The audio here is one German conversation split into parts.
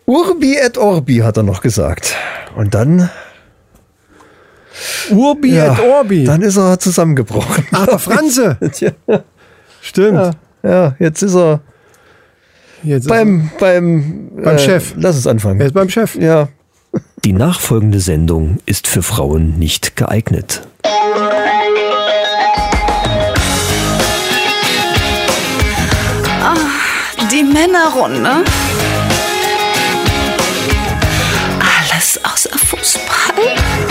Urbi et Orbi, hat er noch gesagt. Und dann... Urbi et Orbi. Dann ist er zusammengebrochen. Ach, der Franze. Ja. Stimmt. Ja, jetzt ist er beim Chef. Lass es anfangen. Er ist beim Chef. Ja. Die nachfolgende Sendung ist für Frauen nicht geeignet. Die Männerrunde. Alles außer Fußball.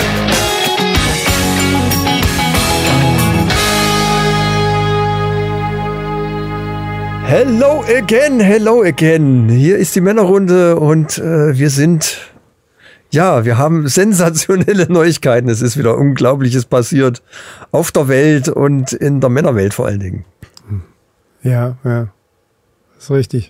Hello again. Hier ist die Männerrunde und wir haben sensationelle Neuigkeiten. Es ist wieder Unglaubliches passiert auf der Welt und in der Männerwelt vor allen Dingen. Ja. Das ist richtig.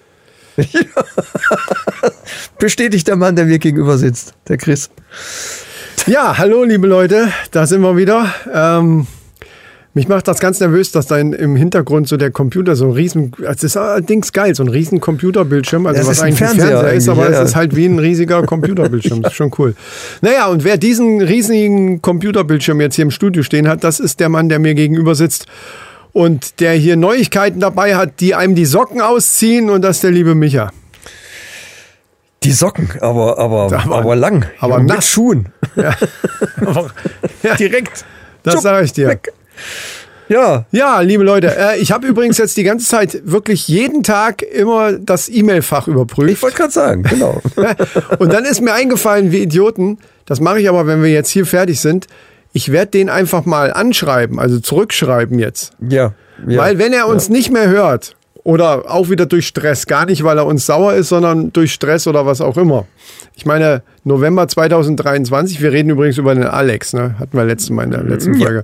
Bestätigt der Mann, der mir gegenüber sitzt, der Chris. Ja, hallo liebe Leute, da sind wir wieder. Mich macht das ganz nervös, dass da im Hintergrund so der Computer so ein riesen, es ist allerdings geil, so ein riesen Computerbildschirm, also was eigentlich ein Fernseher ist, aber es ist halt wie ein riesiger Computerbildschirm, das ist schon cool. Naja, und wer diesen riesigen Computerbildschirm jetzt hier im Studio stehen hat, das ist der Mann, der mir gegenüber sitzt und der hier Neuigkeiten dabei hat, die einem die Socken ausziehen, und das ist der liebe Micha. Die Socken, aber lang. Aber mit nass. Schuhen. Ja. Direkt. Das sage ich dir. Weg. Ja. Ja, liebe Leute, ich habe übrigens jetzt die ganze Zeit wirklich jeden Tag immer das E-Mail-Fach überprüft. Ich wollte gerade sagen, genau. Und dann ist mir eingefallen, wie Idioten, das mache ich aber, wenn wir jetzt hier fertig sind, ich werde den einfach mal anschreiben, also zurückschreiben jetzt. Ja. Weil wenn er uns nicht mehr hört, oder auch wieder durch Stress, gar nicht, weil er uns sauer ist, sondern durch Stress oder was auch immer. Ich meine, November 2023, wir reden übrigens über den Alex, ne? Hatten wir letztes Mal in der letzten Folge.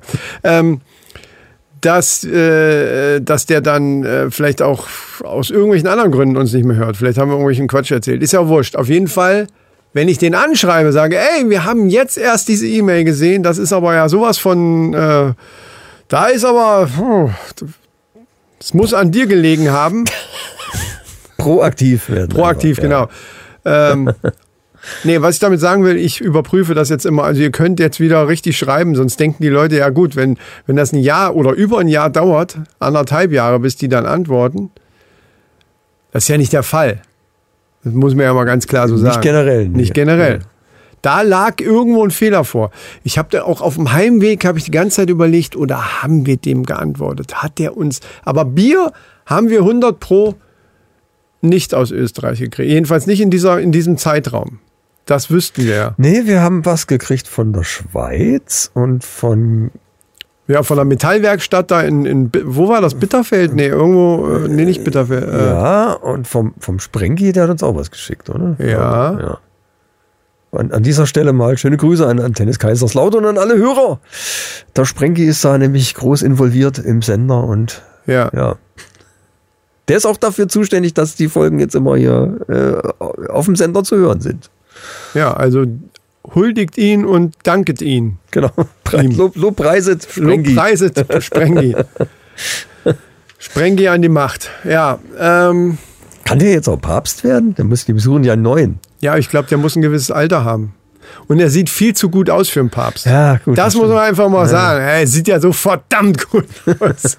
Dass der dann vielleicht auch aus irgendwelchen anderen Gründen uns nicht mehr hört. Vielleicht haben wir irgendwelchen Quatsch erzählt. Ist ja wurscht. Auf jeden Fall, wenn ich den anschreibe, sage, ey, wir haben jetzt erst diese E-Mail gesehen, das ist aber ja sowas von, da ist aber, es muss an dir gelegen haben. Proaktiv werden. Proaktiv, einfach, genau. Nee, was ich damit sagen will, ich überprüfe das jetzt immer. Also ihr könnt jetzt wieder richtig schreiben, sonst denken die Leute, ja gut, wenn das ein Jahr oder über ein Jahr dauert, 1,5 Jahre, bis die dann antworten, das ist ja nicht der Fall. Das muss man ja mal ganz klar so sagen. Nicht generell. Nicht generell. Ja. Da lag irgendwo ein Fehler vor. Ich habe da auch auf dem Heimweg, habe ich die ganze Zeit überlegt, oder haben wir dem geantwortet? Hat der uns, aber Bier haben wir 100% nicht aus Österreich gekriegt. Jedenfalls nicht in diesem Zeitraum. Das wüssten wir ja. Nee, wir haben was gekriegt von der Schweiz und von... Ja, von der Metallwerkstatt da in wo war das? Bitterfeld? Nee, irgendwo, nicht Bitterfeld. Ja, und vom Sprengi, der hat uns auch was geschickt, oder? Ja. An dieser Stelle mal schöne Grüße an Tennis Kaiserslautern und an alle Hörer. Der Sprengi ist da nämlich groß involviert im Sender und ja. Der ist auch dafür zuständig, dass die Folgen jetzt immer hier auf dem Sender zu hören sind. Ja, also huldigt ihn und danket ihn. Genau. Lobpreiset Sprengi. Lobpreiset Sprengi. Sprengi an die Macht. Ja. Kann der jetzt auch Papst werden? Die besuchen ja einen neuen. Ja, ich glaube, der muss ein gewisses Alter haben. Und er sieht viel zu gut aus für einen Papst. Ja, gut. Das muss man einfach mal sagen. Er sieht ja so verdammt gut aus.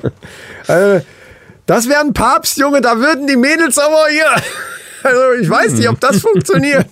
Das wäre ein Papst, Junge, da würden die Mädels aber hier... Also ich weiß nicht, ob das funktioniert.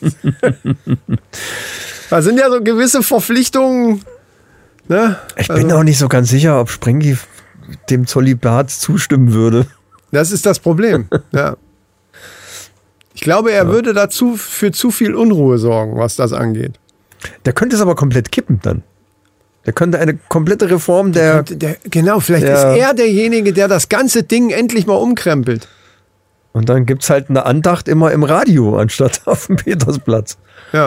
Da sind ja so gewisse Verpflichtungen. Ne? Ich bin auch nicht so ganz sicher, ob Sprengi dem Zölibat zustimmen würde. Das ist das Problem. Ja. Ich glaube, er würde dazu für zu viel Unruhe sorgen, was das angeht. Der könnte es aber komplett kippen dann. Der könnte eine komplette Reform genau, vielleicht ist er derjenige, der das ganze Ding endlich mal umkrempelt. Und dann gibt es halt eine Andacht immer im Radio, anstatt auf dem Petersplatz. Ja.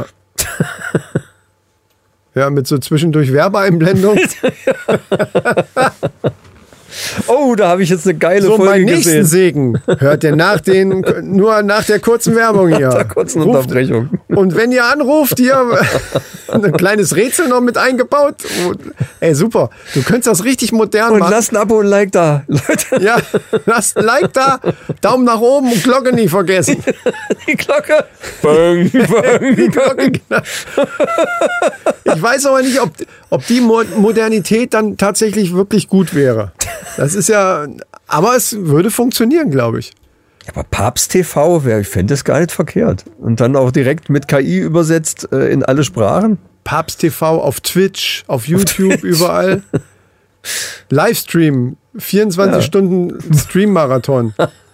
Ja, mit so zwischendurch Werbeeinblendung. Oh, da habe ich jetzt eine geile So, Folge meinen nächsten gesehen. Segen hört ihr nur nach der kurzen Werbung hier. Nach der kurzen Unterbrechung. Und wenn ihr anruft, hier ein kleines Rätsel noch mit eingebaut. Ey, super. Du könntest das richtig modern Und machen. lasst ein Abo und ein Like da, Leute. Ja, lasst ein Like da, Daumen nach oben und Glocke nie vergessen. Die Glocke. Bang, bang, Die Glocke, genau. Ich weiß aber nicht, ob die Modernität dann tatsächlich wirklich gut wäre. Das ist ja, aber es würde funktionieren, glaube ich. Aber Papst TV, ich fände das gar nicht verkehrt. Und dann auch direkt mit KI übersetzt in alle Sprachen. Papst TV auf Twitch, auf YouTube, überall. Livestream, 24 Stunden Stream-Marathon.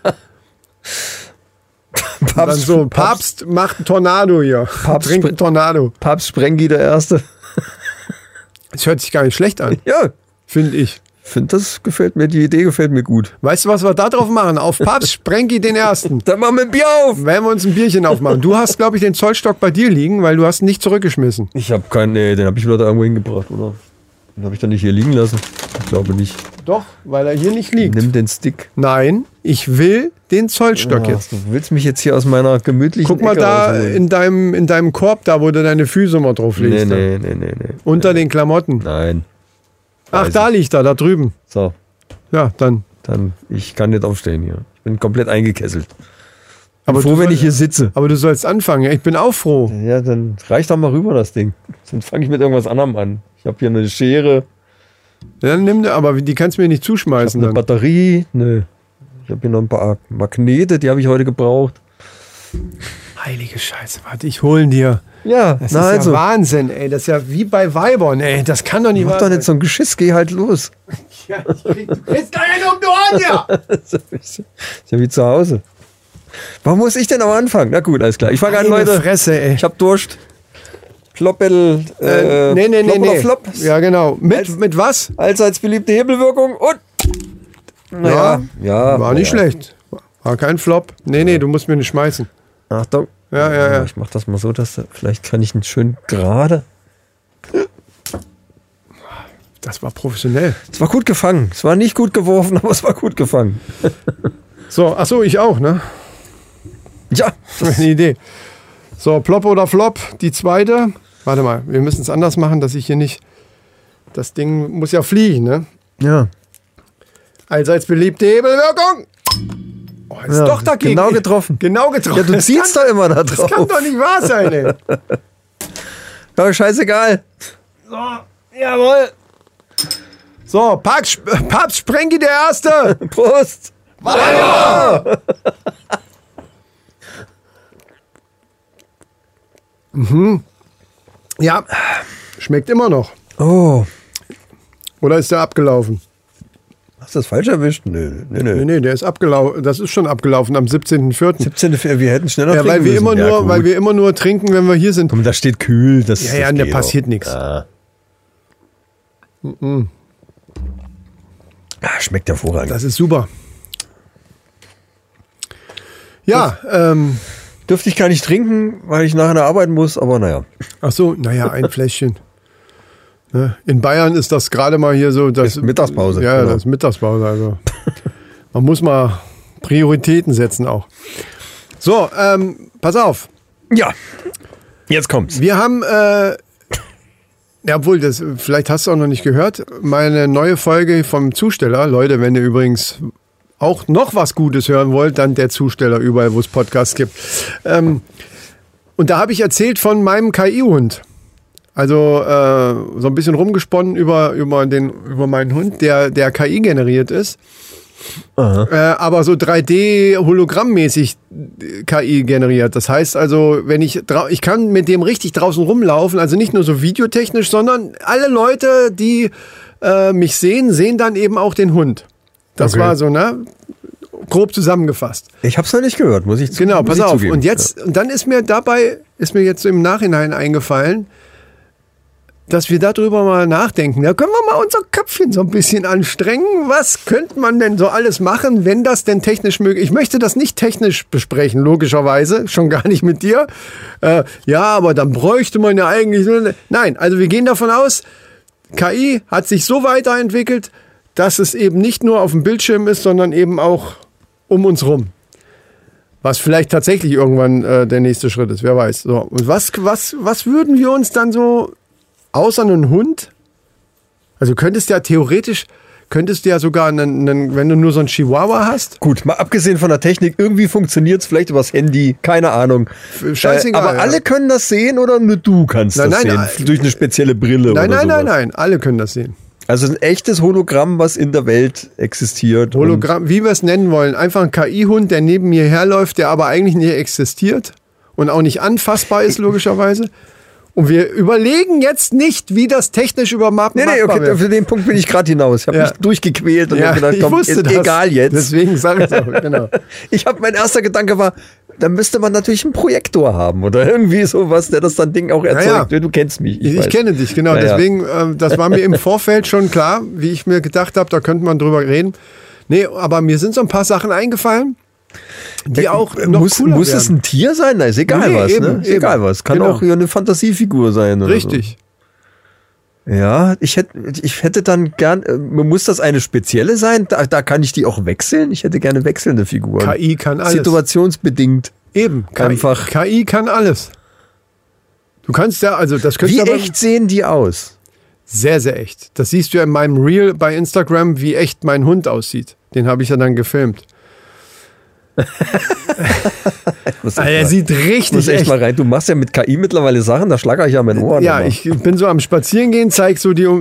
Dann so, Papst macht einen Tornado hier. Trinkt einen Tornado. Papst Sprengi der Erste. Das hört sich gar nicht schlecht an, Ja, finde ich. das gefällt mir, die Idee gefällt mir gut. Weißt du, was wir da drauf machen? Auf Papst Sprengi den Ersten. Dann machen wir ein Bier auf. Werden wir uns ein Bierchen aufmachen. Du hast, glaube ich, den Zollstock bei dir liegen, weil du hast ihn nicht zurückgeschmissen. Ich habe keinen, nee, den habe ich wieder da irgendwo hingebracht, oder? Den habe ich dann nicht hier liegen lassen. Ich glaube nicht. Doch, weil er hier nicht liegt. Nimm den Stick. Nein, ich will den Zollstock jetzt. Du willst mich jetzt hier aus meiner gemütlichen Guck mal Ecke da rausholen. in deinem Korb, da wo du deine Füße mal drauf legst. Nee. Unter den Klamotten. Nein. Ach, da liegt er, da drüben. So, Ja, dann. ich kann nicht aufstehen hier. Ich bin komplett eingekesselt. Aber Froh, wenn ich hier sitze. Aber du sollst anfangen. Ja, ich bin auch froh. Ja, dann reicht doch mal rüber das Ding. Dann fange ich mit irgendwas anderem an. Ich habe hier eine Schere, Ja, dann nimm, aber die kannst du mir nicht zuschmeißen. eine Dann. Batterie. Nö. Ich habe hier noch ein paar Magnete, die habe ich heute gebraucht. Heilige Scheiße, warte, ich holen dir. Ja, Das ist ja Wahnsinn, ey. Das ist ja wie bei Weibern, ey. Das kann doch nicht mach wahr doch sein. nicht so ein Geschiss, geh halt los. Ja, du kriegst gar nicht um die Ohren hier. Das ist ja wie zu Hause. Warum muss ich denn auch anfangen? Na gut, alles klar. Ich fange an, Meine Leute. Fresse, ey. Ich hab Durst. Flop-Battle. Nee. Flop oder Flop? Ja, genau. Mit was? Allseits beliebte Hebelwirkung und. Ja. War nicht schlecht. War kein Flop. Nee, du musst mir nicht schmeißen. Achtung. Ja. Ich mach das mal so, dass vielleicht kann ich ihn schön gerade. Das war professionell. Es war gut gefangen. Es war nicht gut geworfen, aber es war gut gefangen. So, achso, ich auch, ne? Ja. Eine Idee. So, Plop oder Flop, die zweite. Warte mal, wir müssen es anders machen, dass ich hier nicht... Das Ding muss ja fliegen, ne? Ja. Allseits beliebte Hebelwirkung. Oh, ist Ja, doch dagegen. genau getroffen. Genau getroffen. Ja, du zielst da immer da drauf. Das kann doch nicht wahr sein, ey. Ja, scheißegal. So, jawohl. So, Papst Sprengi der Erste. Prost. Ja, schmeckt immer noch. Oh. Oder ist der abgelaufen? Hast du das falsch erwischt? Nö. Nee, der ist abgelaufen. Das ist schon abgelaufen am 17.04. 17. Wir hätten schneller Ja, trinken weil wir müssen. immer nur, weil wir immer nur trinken, wenn wir hier sind. Komm, da steht kühl. Das, Ja, das da geht passiert auch. nichts. Ah. Schmeckt hervorragend. Das ist super. Ja, Dürfte ich gar nicht trinken, weil ich nachher arbeiten muss, aber naja. ach so, naja, ein Fläschchen. Ne? In Bayern ist das gerade mal hier so. Das Ist Mittagspause, Ja, genau. das ist Mittagspause. Also man muss mal Prioritäten setzen auch. So, pass auf. Ja, jetzt kommt's. Wir haben, ja, obwohl, vielleicht hast du auch noch nicht gehört, meine neue Folge vom Zusteller. Leute, wenn ihr übrigens auch noch was Gutes hören wollt, dann der Zusteller überall, wo es Podcasts gibt. Und da habe ich erzählt von meinem KI-Hund. Also so ein bisschen rumgesponnen über meinen Hund, der KI generiert ist. Aber so 3D-Hologrammmäßig KI generiert. Das heißt also, wenn ich kann mit dem richtig draußen rumlaufen, also nicht nur so videotechnisch, sondern alle Leute, die mich sehen dann eben auch den Hund. Das Okay. war so, ne? Grob zusammengefasst. Ich hab's noch nicht gehört, muss ich zugeben. Genau, pass auf. Und dann ist mir jetzt im Nachhinein eingefallen, dass wir darüber mal nachdenken. Da können wir mal unser Köpfchen so ein bisschen anstrengen. Was könnte man denn so alles machen, wenn das denn technisch möglich ist? Ich möchte das nicht technisch besprechen, logischerweise. Schon gar nicht mit dir. Ja, aber dann bräuchte man ja eigentlich... Nein, also wir gehen davon aus, KI hat sich so weiterentwickelt, dass es eben nicht nur auf dem Bildschirm ist, sondern eben auch um uns rum. Was vielleicht tatsächlich irgendwann der nächste Schritt ist, wer weiß. So. Und was würden wir uns dann so, außer einen Hund, also könntest du ja sogar, wenn du nur so einen Chihuahua hast. Gut, mal abgesehen von der Technik, irgendwie funktioniert es vielleicht übers Handy, keine Ahnung. Scheißegal. Aber alle können das sehen oder nur du kannst das sehen? Durch eine spezielle Brille Nein, alle können das sehen. Also ein echtes Hologramm, was in der Welt existiert. Hologramm, wie wir es nennen wollen. Einfach ein KI-Hund, der neben mir herläuft, der aber eigentlich nicht existiert und auch nicht anfassbar ist, logischerweise. Und wir überlegen jetzt nicht, wie das technisch machbar wird. Für den Punkt bin ich gerade hinaus. Ich habe mich durchgequält und habe gedacht, komm, ist egal jetzt. Deswegen sage ich auch, genau. Mein erster Gedanke war, da müsste man natürlich einen Projektor haben oder irgendwie sowas, der das dann Ding auch erzeugt. Ja. Du kennst mich. Ich kenne dich, genau. Deswegen, das war mir im Vorfeld schon klar, wie ich mir gedacht habe, da könnte man drüber reden. Nee, aber mir sind so ein paar Sachen eingefallen, die auch noch cooler Muss es ein Tier sein? Nein, ist egal was. Eben, Ist egal was. Kann auch hier eine Fantasiefigur sein. Oder richtig. So. Ja, ich hätte dann gern, muss das eine spezielle sein? Da kann ich die auch wechseln? Ich hätte gerne wechselnde Figuren. KI kann alles. Situationsbedingt. Eben, einfach. KI kann alles. Du kannst ja, also das könnte. Wie echt sehen die aus? Sehr, sehr echt. Das siehst du ja in meinem Reel bei Instagram, wie echt mein Hund aussieht. Den habe ich ja dann gefilmt. Er sieht richtig echt mal rein. Du machst ja mit KI mittlerweile Sachen, da schlagere ich ja mein Ohr. Ja, ich bin so am Spazierengehen, zeig so die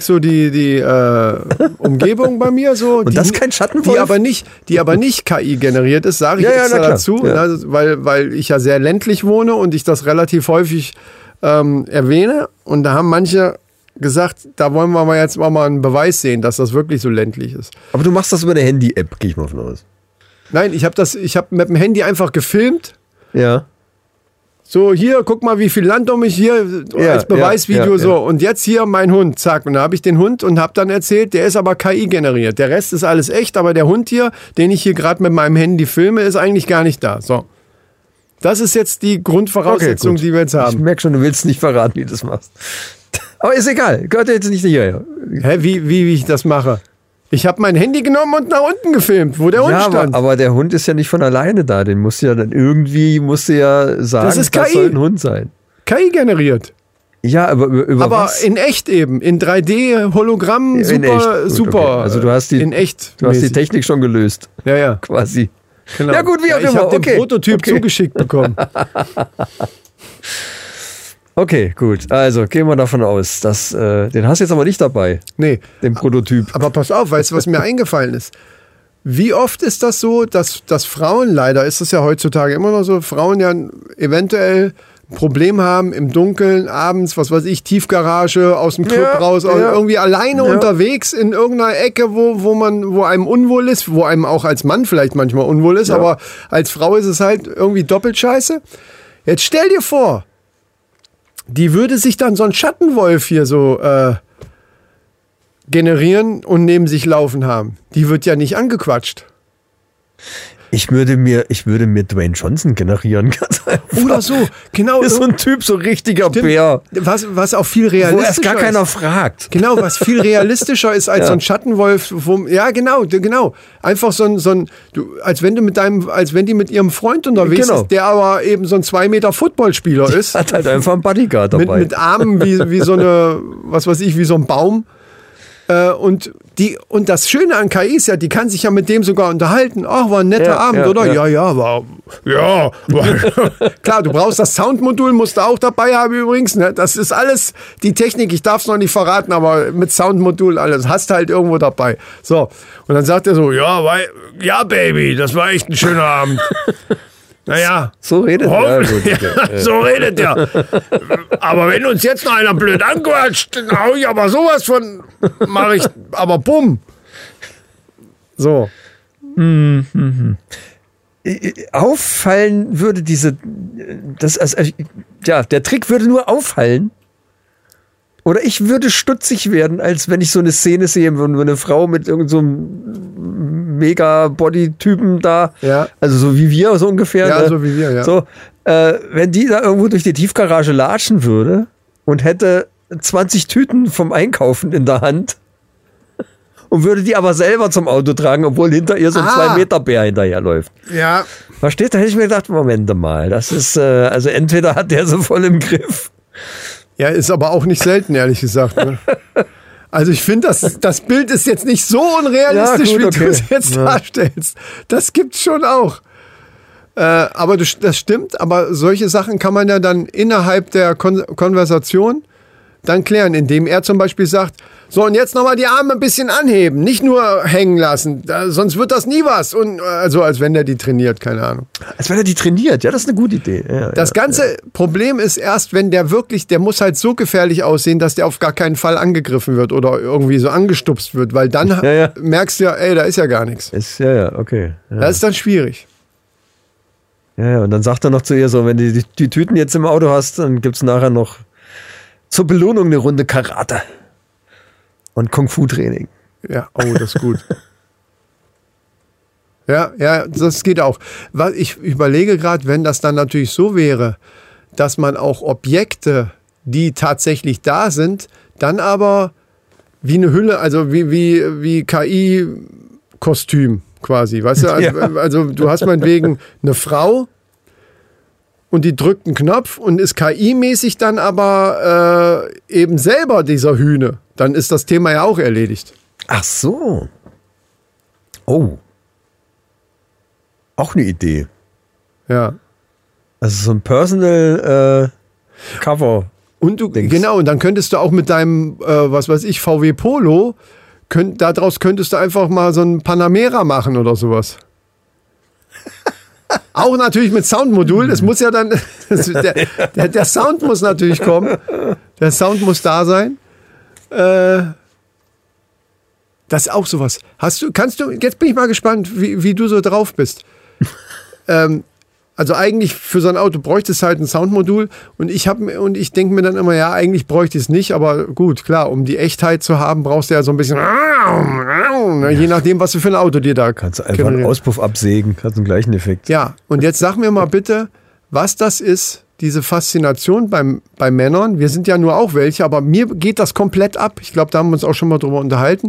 Umgebung bei mir so. Und das ist kein Schattenwolf? Die aber nicht KI generiert ist, sage ich extra dazu, weil ich ja sehr ländlich wohne und ich das relativ häufig erwähne. Und da haben manche gesagt, da wollen wir mal jetzt mal einen Beweis sehen, dass das wirklich so ländlich ist. Aber du machst das über eine Handy-App, gehe ich mal von aus. Nein, ich habe mit dem Handy einfach gefilmt. Ja. So, hier, guck mal, wie viel Land um mich hier als Beweisvideo so. Und jetzt hier mein Hund, zack. Und da habe ich den Hund und habe dann erzählt, der ist aber KI generiert. Der Rest ist alles echt, aber der Hund hier, den ich hier gerade mit meinem Handy filme, ist eigentlich gar nicht da. So. Das ist jetzt die Grundvoraussetzung, die wir jetzt haben. Ich merke schon, du willst nicht verraten, wie du das machst. Aber ist egal, gehört jetzt nicht hierher. Hä, wie ich das mache? Ich habe mein Handy genommen und nach unten gefilmt, wo der Hund stand. Aber der Hund ist ja nicht von alleine da. Den musst du ja dann irgendwie sagen, das soll ein Hund sein. KI generiert. Ja, aber über was? In echt eben. In 3D, Hologramm, super. Okay. Also du hast die Technik schon gelöst. Ja. Quasi. Genau. Ja gut, wie auch immer. Ich habe den Prototyp zugeschickt bekommen. Okay, gut. Also gehen wir davon aus, dass den hast du jetzt aber nicht dabei. Nee. Den Prototyp. Aber pass auf, weißt du, was mir eingefallen ist? Wie oft ist das so, dass Frauen, leider ist es ja heutzutage immer noch so, Frauen ja eventuell ein Problem haben im Dunkeln, abends, was weiß ich, Tiefgarage, aus dem Club raus, irgendwie alleine unterwegs in irgendeiner Ecke, wo einem unwohl ist, wo einem auch als Mann vielleicht manchmal unwohl ist, aber als Frau ist es halt irgendwie doppelt scheiße. Jetzt stell dir vor, die würde sich dann so einen Schattenwolf hier so generieren und neben sich laufen haben. Die wird ja nicht angequatscht. Ich würde mir Dwayne Johnson generieren. Ganz einfach. Oder so, genau. Ist so ein Typ, so richtiger Bär. Was auch viel realistischer ist. Wo erst gar keiner fragt. Genau, was viel realistischer ist als so ein Schattenwolf. Genau. Einfach so ein als wenn die mit ihrem Freund unterwegs ist, der aber eben so ein 2 Meter Footballspieler ist. Hat halt einfach einen Bodyguard dabei. Mit Armen wie so eine, was weiß ich, wie so ein Baum. Und das Schöne an KI ist ja, die kann sich ja mit dem sogar unterhalten. Ach, war ein netter Abend, oder? Ja. Klar, du brauchst das Soundmodul, musst du auch dabei haben übrigens. Ne? Das ist alles die Technik, ich darf es noch nicht verraten, aber mit Soundmodul alles. Hast halt irgendwo dabei. So, und dann sagt er so, ja, Baby, das war echt ein schöner Abend. Naja. So redet er. So redet er. Aber wenn uns jetzt noch einer blöd anquatscht, dann hau ich aber sowas von, mache ich, aber bumm. So. Auffallen würde der Trick würde nur auffallen. Oder ich würde stutzig werden, als wenn ich so eine Szene sehe, wo eine Frau mit irgend so einem Mega-Body-Typen da, also so wie wir so ungefähr. Ja, so wie wir, ja. So, wenn die da irgendwo durch die Tiefgarage latschen würde und hätte 20 Tüten vom Einkaufen in der Hand und würde die aber selber zum Auto tragen, obwohl hinter ihr so ein 2-Meter-Bär hinterherläuft. Ja. Versteht? Da hätte ich mir gedacht, Moment mal, das ist, also entweder hat der so voll im Griff. Ja, ist aber auch nicht selten, ehrlich gesagt. Ne? Also ich finde, das Bild ist jetzt nicht so unrealistisch, wie du es jetzt darstellst. Das gibt's schon auch. Aber das stimmt, aber solche Sachen kann man ja dann innerhalb der Konversation dann klären, indem er zum Beispiel sagt, so und jetzt nochmal die Arme ein bisschen anheben, nicht nur hängen lassen, sonst wird das nie was. Und also als wenn der die trainiert, keine Ahnung. Als wenn er die trainiert, ja, das ist eine gute Idee. Ja, das ganze Problem ist erst, wenn der muss halt so gefährlich aussehen, dass der auf gar keinen Fall angegriffen wird oder irgendwie so angestupst wird, weil dann merkst du ja, ey, da ist ja gar nichts. Okay. Ja. Das ist dann schwierig. Ja, und dann sagt er noch zu ihr so, wenn du die Tüten jetzt im Auto hast, dann gibt's nachher noch zur Belohnung eine Runde Karate und Kung-Fu-Training. Ja, oh, das ist gut. ja, das geht auch. Ich überlege gerade, wenn das dann natürlich so wäre, dass man auch Objekte, die tatsächlich da sind, dann aber wie eine Hülle, also wie KI-Kostüm quasi, weißt du? Also du hast meinetwegen eine Frau und die drückt einen Knopf und ist KI-mäßig dann aber eben selber dieser Hühne. Dann ist das Thema ja auch erledigt. Ach so. Oh. Auch eine Idee. Ja. Also so ein Personal Cover. Und genau, und dann könntest du auch mit deinem, was weiß ich, VW Polo, daraus könntest du einfach mal so ein Panamera machen oder sowas. Auch natürlich mit Soundmodul. Das muss ja dann, der Sound muss natürlich kommen. Der Sound muss da sein. Das ist auch sowas. Jetzt bin ich mal gespannt, wie du so drauf bist. Also eigentlich für so ein Auto bräuchte es halt ein Soundmodul und ich denke mir dann immer, ja, eigentlich bräuchte ich es nicht, aber gut, klar, um die Echtheit zu haben, brauchst du ja so ein bisschen, je nachdem, was du für ein Auto dir da kannst du einfach einen Auspuff absägen, hat den gleichen Effekt. Ja, und jetzt sag mir mal bitte, was das ist, diese Faszination bei Männern. Wir sind ja nur auch welche, aber mir geht das komplett ab. Ich glaube, da haben wir uns auch schon mal drüber unterhalten.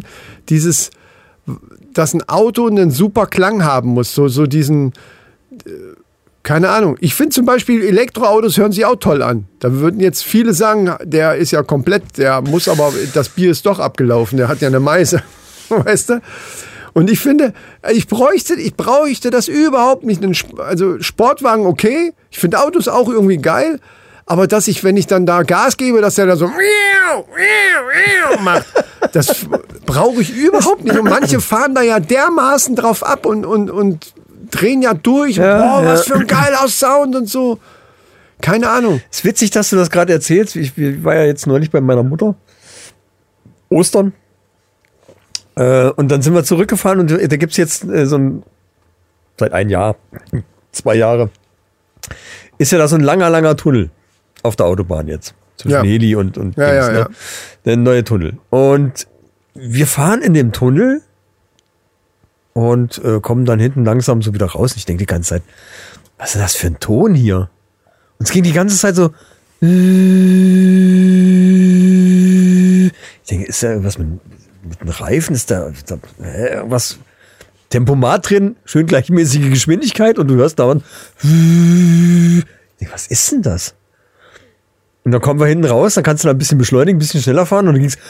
Dass ein Auto einen super Klang haben muss, so diesen... Keine Ahnung. Ich finde zum Beispiel, Elektroautos hören sich auch toll an. Da würden jetzt viele sagen, der ist ja komplett, das Bier ist doch abgelaufen, der hat ja eine Meise. Weißt du? Und ich finde, ich bräuchte das überhaupt nicht. Also Sportwagen okay, ich finde Autos auch irgendwie geil, aber wenn ich dann da Gas gebe, dass der da so macht, das brauche ich überhaupt nicht. Und manche fahren da ja dermaßen drauf ab und drehen ja durch. Was für ein geiler Sound und so. Keine Ahnung. Es ist witzig, dass du das gerade erzählst. Ich war ja jetzt neulich bei meiner Mutter. Ostern. Und dann sind wir zurückgefahren und da gibt's jetzt seit ein Jahr, 2 Jahre, ist ja da so ein langer Tunnel auf der Autobahn jetzt. Zwischen Heli und Dings, ne? Der neue Tunnel. Und wir fahren in dem Tunnel und kommen dann hinten langsam so wieder raus. Und ich denke die ganze Zeit, was ist denn das für ein Ton hier? Und es ging die ganze Zeit so. Ich denke, ist da irgendwas mit dem Reifen? Ist da irgendwas? Tempomat drin, schön gleichmäßige Geschwindigkeit und du hörst dauernd. Ich denke, was ist denn das? Und dann kommen wir hinten raus, dann kannst du da ein bisschen beschleunigen, ein bisschen schneller fahren und dann ging's.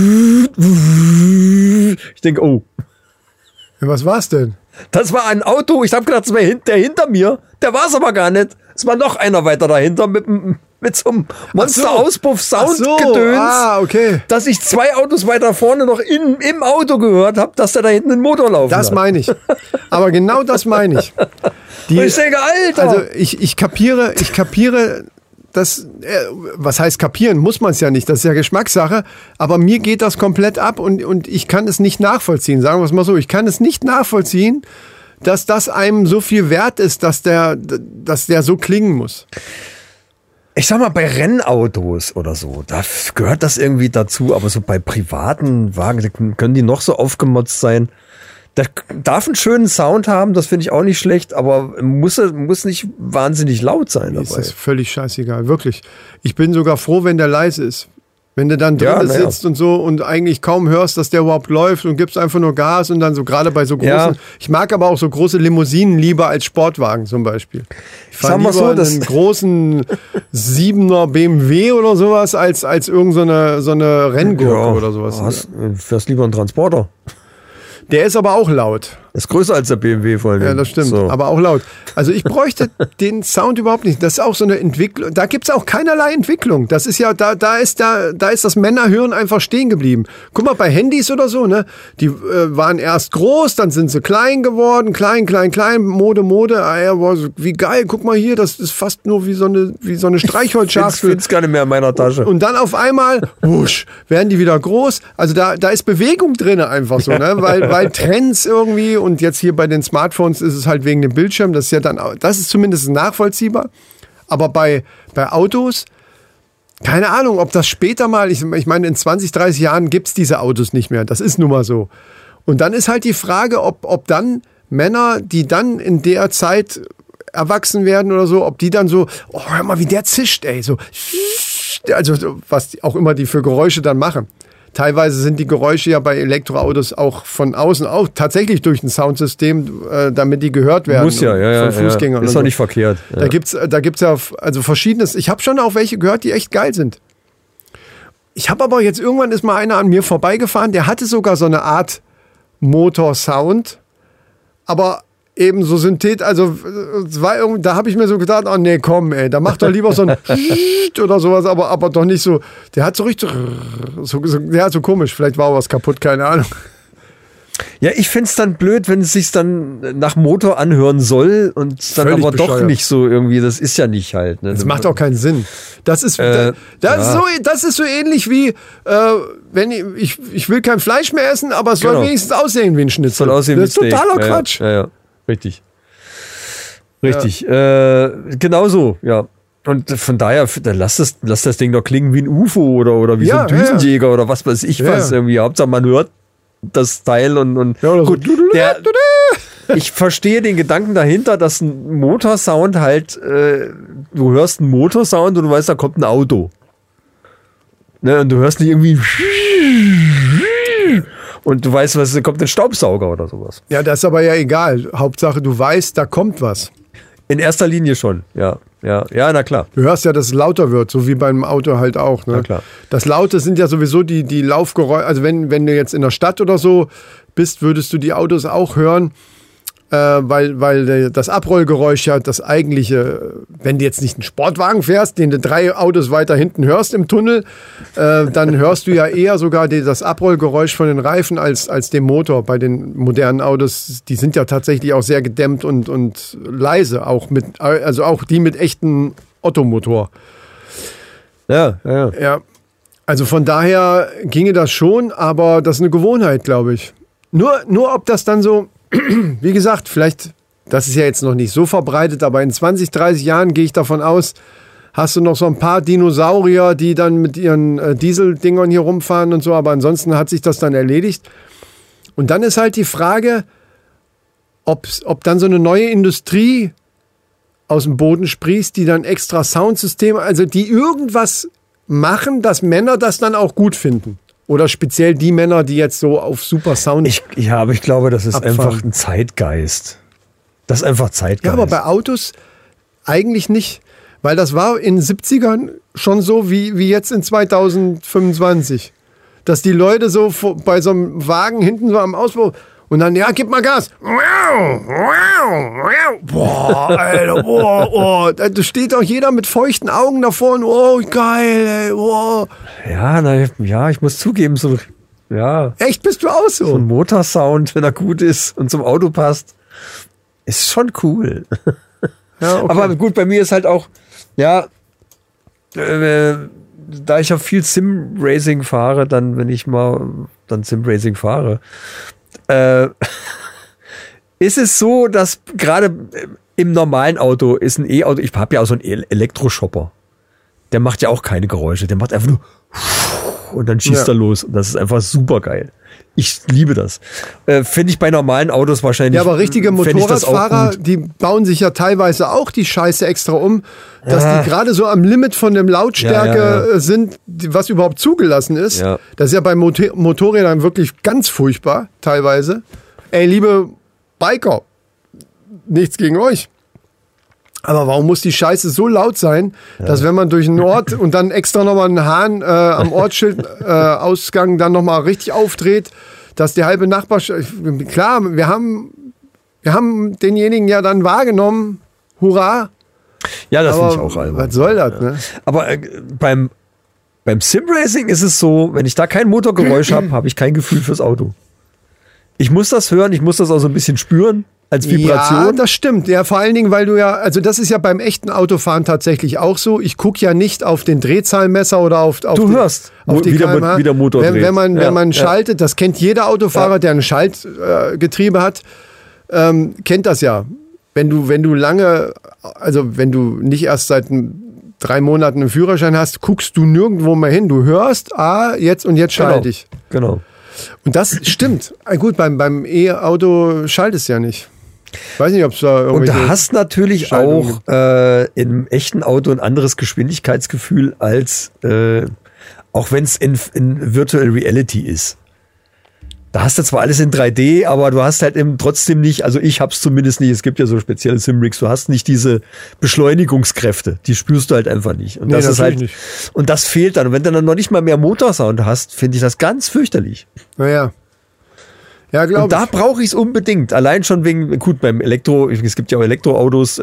Ich denke, oh. Ja, was war's denn? Das war ein Auto. Ich habe gedacht, das wäre der hinter mir. Der war es aber gar nicht. Es war noch einer weiter dahinter mit so einem Monster-Auspuff-Sound-Gedöns. Okay. Dass ich 2 Autos weiter vorne noch im Auto gehört habe, dass der da hinten einen Motor laufen hat. Das meine ich. Aber genau das meine ich. Und ich denke, Alter. Also ich kapiere das, was heißt kapieren, muss man es ja nicht, das ist ja Geschmackssache, aber mir geht das komplett ab und ich kann es nicht nachvollziehen, sagen wir es mal so, ich kann es nicht nachvollziehen, dass das einem so viel wert ist, dass der so klingen muss. Ich sag mal, bei Rennautos oder so, da gehört das irgendwie dazu, aber so bei privaten Wagen, können die noch so aufgemotzt sein. Der darf einen schönen Sound haben, das finde ich auch nicht schlecht, aber muss nicht wahnsinnig laut sein dabei. Ist das völlig scheißegal, wirklich. Ich bin sogar froh, wenn der leise ist. Wenn du dann drin sitzt und so und eigentlich kaum hörst, dass der überhaupt läuft und gibst einfach nur Gas und dann so gerade bei so großen, ich mag aber auch so große Limousinen lieber als Sportwagen zum Beispiel. Ich fahre lieber so, einen großen 7er BMW oder sowas als irgend so eine Renngurke oder sowas. Du fährst lieber einen Transporter. Der ist aber auch laut. Ist größer als der BMW vor allem. Ja, das stimmt, aber auch laut. Also ich bräuchte den Sound überhaupt nicht. Das ist auch so eine Entwicklung. Da gibt's auch keinerlei Entwicklung. Das ist ja, da ist das Männerhören einfach stehen geblieben. Guck mal, bei Handys oder so, ne? Die waren erst groß, dann sind sie klein geworden. Klein, Mode. Ah ja, boah, wie geil, guck mal hier, das ist fast nur wie so eine Streichholzschachtel. Ich find's gar nicht mehr in meiner Tasche. Und dann auf einmal, wusch, werden die wieder groß. Also da ist Bewegung drin einfach so, ne? Weil Trends irgendwie und jetzt hier bei den Smartphones ist es halt wegen dem Bildschirm, das ist zumindest nachvollziehbar. Aber bei Autos, keine Ahnung, ob das später mal, ich meine, in 20, 30 Jahren gibt's diese Autos nicht mehr. Das ist nun mal so. Und dann ist halt die Frage, ob dann Männer, die dann in der Zeit erwachsen werden oder so, ob die dann so, oh, hör mal, wie der zischt, ey, so, also was auch immer die für Geräusche dann machen. Teilweise sind die Geräusche ja bei Elektroautos auch von außen auch tatsächlich durch ein Soundsystem, damit die gehört werden. Muss ja, von Fußgängern. Ist doch nicht verkehrt. Ja. Da gibt's ja also verschiedenes. Ich habe schon auch welche gehört, die echt geil sind. Ich habe aber jetzt irgendwann ist mal einer an mir vorbeigefahren, der hatte sogar so eine Art Motorsound, aber eben so Synthet, also da habe ich mir so gedacht, oh nee, komm, ey, da macht doch lieber so ein oder sowas, aber doch nicht so, der hat so richtig, so komisch, vielleicht war was kaputt, keine Ahnung. Ja, ich find's dann blöd, wenn es sich dann nach Motor anhören soll und dann völlig aber bescheuert. Doch nicht so irgendwie, das ist ja nicht halt. Ne? Das macht auch keinen Sinn. Das ist so ähnlich wie, wenn ich will kein Fleisch mehr essen, aber es soll wenigstens aussehen wie ein Schnitzel. Soll aussehen das ist totaler Quatsch. Ja. Richtig. Ja. Genauso, ja. Und von daher, lass das Ding doch klingen wie ein UFO oder wie so ein Düsenjäger oder was weiß ich was. Irgendwie. Hauptsache man hört das Teil und ja, gut. Ich verstehe den Gedanken dahinter, dass ein Motorsound halt, du hörst einen Motorsound und du weißt, da kommt ein Auto. Ne, und du hörst nicht irgendwie und du weißt, da kommt ein Staubsauger oder sowas. Ja, das ist aber ja egal. Hauptsache, du weißt, da kommt was. In erster Linie schon, ja, na klar. Du hörst ja, dass es lauter wird, so wie beim Auto halt auch. Ne? Na klar. Das Laute sind ja sowieso die Laufgeräusche. Also wenn du jetzt in der Stadt oder so bist, würdest du die Autos auch hören, weil das Abrollgeräusch ja das eigentliche, wenn du jetzt nicht einen Sportwagen fährst, den du 3 Autos weiter hinten hörst im Tunnel, dann hörst du ja eher sogar das Abrollgeräusch von den Reifen als dem Motor. Bei den modernen Autos, die sind ja tatsächlich auch sehr gedämmt und leise, also auch die mit echten Ottomotor. Ja. Also von daher ginge das schon, aber das ist eine Gewohnheit, glaube ich. Nur ob das dann so, wie gesagt, vielleicht, das ist ja jetzt noch nicht so verbreitet, aber in 20, 30 Jahren gehe ich davon aus, hast du noch so ein paar Dinosaurier, die dann mit ihren Dieseldingern hier rumfahren und so, aber ansonsten hat sich das dann erledigt. Und dann ist halt die Frage, ob dann so eine neue Industrie aus dem Boden sprießt, die dann extra Soundsysteme, also die irgendwas machen, dass Männer das dann auch gut finden. Oder speziell die Männer, die jetzt so auf super Sound aber ich glaube, das ist abfahren. einfach ein Zeitgeist. Das ist einfach Zeitgeist. Ja, aber bei Autos eigentlich nicht. Weil das war in den 70ern schon so wie jetzt in 2025. Dass die Leute so bei so einem Wagen hinten so am Ausbau und dann, ja, gib mal Gas. Boah, Alter, boah. Da steht doch jeder mit feuchten Augen davor und oh, geil, ey, boah. Ja, ich muss zugeben, so, ja. Echt, bist du auch so? So ein Motorsound, wenn er gut ist und zum Auto passt, ist schon cool. Ja, okay. Aber gut, bei mir ist halt auch, da ich ja viel Sim-Racing fahre, dann, wenn ich mal dann Sim-Racing fahre, ist es so, dass gerade im normalen Auto ist ein E-Auto, ich habe ja auch so einen Elektroshopper, der macht ja auch keine Geräusche, der macht einfach nur und dann schießt er los und das ist einfach super geil. Ich liebe das. Finde ich bei normalen Autos wahrscheinlich. Ja, aber richtige Motorradfahrer, die bauen sich ja teilweise auch die Scheiße extra um, dass die gerade so am Limit von der Lautstärke sind, was überhaupt zugelassen ist. Ja. Das ist ja bei Motorrädern wirklich ganz furchtbar, teilweise. Ey, liebe Biker, nichts gegen euch. Aber warum muss die Scheiße so laut sein, dass wenn man durch den Ort und dann extra nochmal einen Hahn am Ortsschildausgang dann nochmal richtig aufdreht, dass die halbe Nachbarschaft... Klar, wir haben denjenigen ja dann wahrgenommen. Hurra. Ja, das finde ich auch albern. Was soll das, ne? Aber beim Simracing ist es so, wenn ich da kein Motorgeräusch habe, habe ich kein Gefühl fürs Auto. Ich muss das hören, ich muss das auch so ein bisschen spüren. Als Vibration? Ja, das stimmt. Ja, vor allen Dingen, weil du ja, also das ist ja beim echten Autofahren tatsächlich auch so. Ich gucke ja nicht auf den Drehzahlmesser oder auf du die, hörst, auf die kmh. Wie der Motor dreht. Wenn man schaltet, das kennt jeder Autofahrer, der ein Schaltgetriebe hat, kennt das ja. Wenn du lange, also wenn du nicht erst seit 3 Monaten einen Führerschein hast, guckst du nirgendwo mehr hin. Du hörst, jetzt schalte ich. Genau. Und das stimmt. Gut, beim E-Auto schaltest du ja nicht. Ich weiß nicht, ob es da irgendwelche... Und du hast natürlich auch im echten Auto ein anderes Geschwindigkeitsgefühl als, auch wenn es in Virtual Reality ist. Da hast du zwar alles in 3D, aber du hast halt eben trotzdem nicht, also ich hab's zumindest nicht, es gibt ja so spezielle Simrigs, du hast nicht diese Beschleunigungskräfte, die spürst du halt einfach nicht. Und das ist halt, nicht. Und das fehlt dann. Und wenn du dann noch nicht mal mehr Motorsound hast, finde ich das ganz fürchterlich. Naja. Ja, glaube ich. Und da brauche ich es unbedingt. Allein schon wegen, gut, beim Elektro, es gibt ja auch Elektroautos,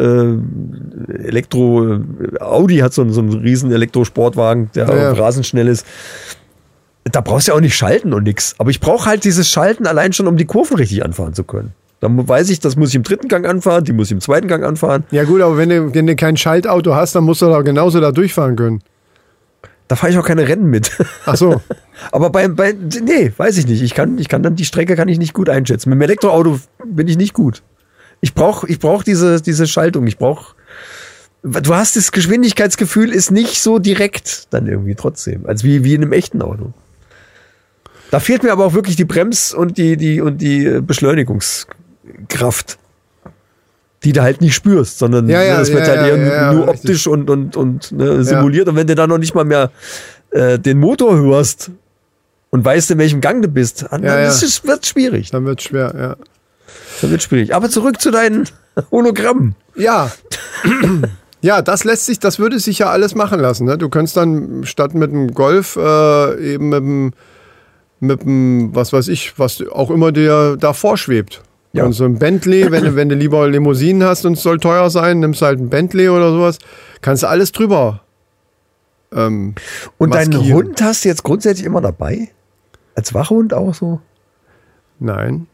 Audi hat so einen riesen Elektrosportwagen, der auch rasend schnell ist. Da brauchst du ja auch nicht schalten und nix. Aber ich brauche halt dieses Schalten allein schon, um die Kurven richtig anfahren zu können. Dann weiß ich, das muss ich im 3. Gang anfahren, die muss ich im 2. Gang anfahren. Ja gut, aber wenn du kein Schaltauto hast, dann musst du da genauso da durchfahren können. Da fahre ich auch keine Rennen mit. Ach so. Aber nee, weiß ich nicht. Ich kann dann die Strecke kann ich nicht gut einschätzen. Mit dem Elektroauto bin ich nicht gut. Ich brauch diese Schaltung. Du hast das Geschwindigkeitsgefühl ist nicht so direkt dann irgendwie trotzdem, als wie in einem echten Auto. Da fehlt mir aber auch wirklich die Brems- und die Beschleunigungskraft, die du halt nicht spürst, sondern das wird halt eher nur optisch und simuliert. Und wenn du dann noch nicht mal mehr den Motor hörst und weißt, in welchem Gang du bist, dann wird schwierig. Dann wird es schwer, ja. Dann wird schwierig. Aber zurück zu deinen Hologrammen. Ja. Ja, das würde sich ja alles machen lassen. Ne? Du könntest dann statt mit dem Golf eben mit dem, was weiß ich, was auch immer dir da vorschwebt. Ja. Und so ein Bentley, wenn du lieber Limousinen hast und es soll teuer sein, nimmst halt ein Bentley oder sowas, kannst du alles drüber und deinen Hund hast du jetzt grundsätzlich immer dabei? Als Wachhund auch so? Nein,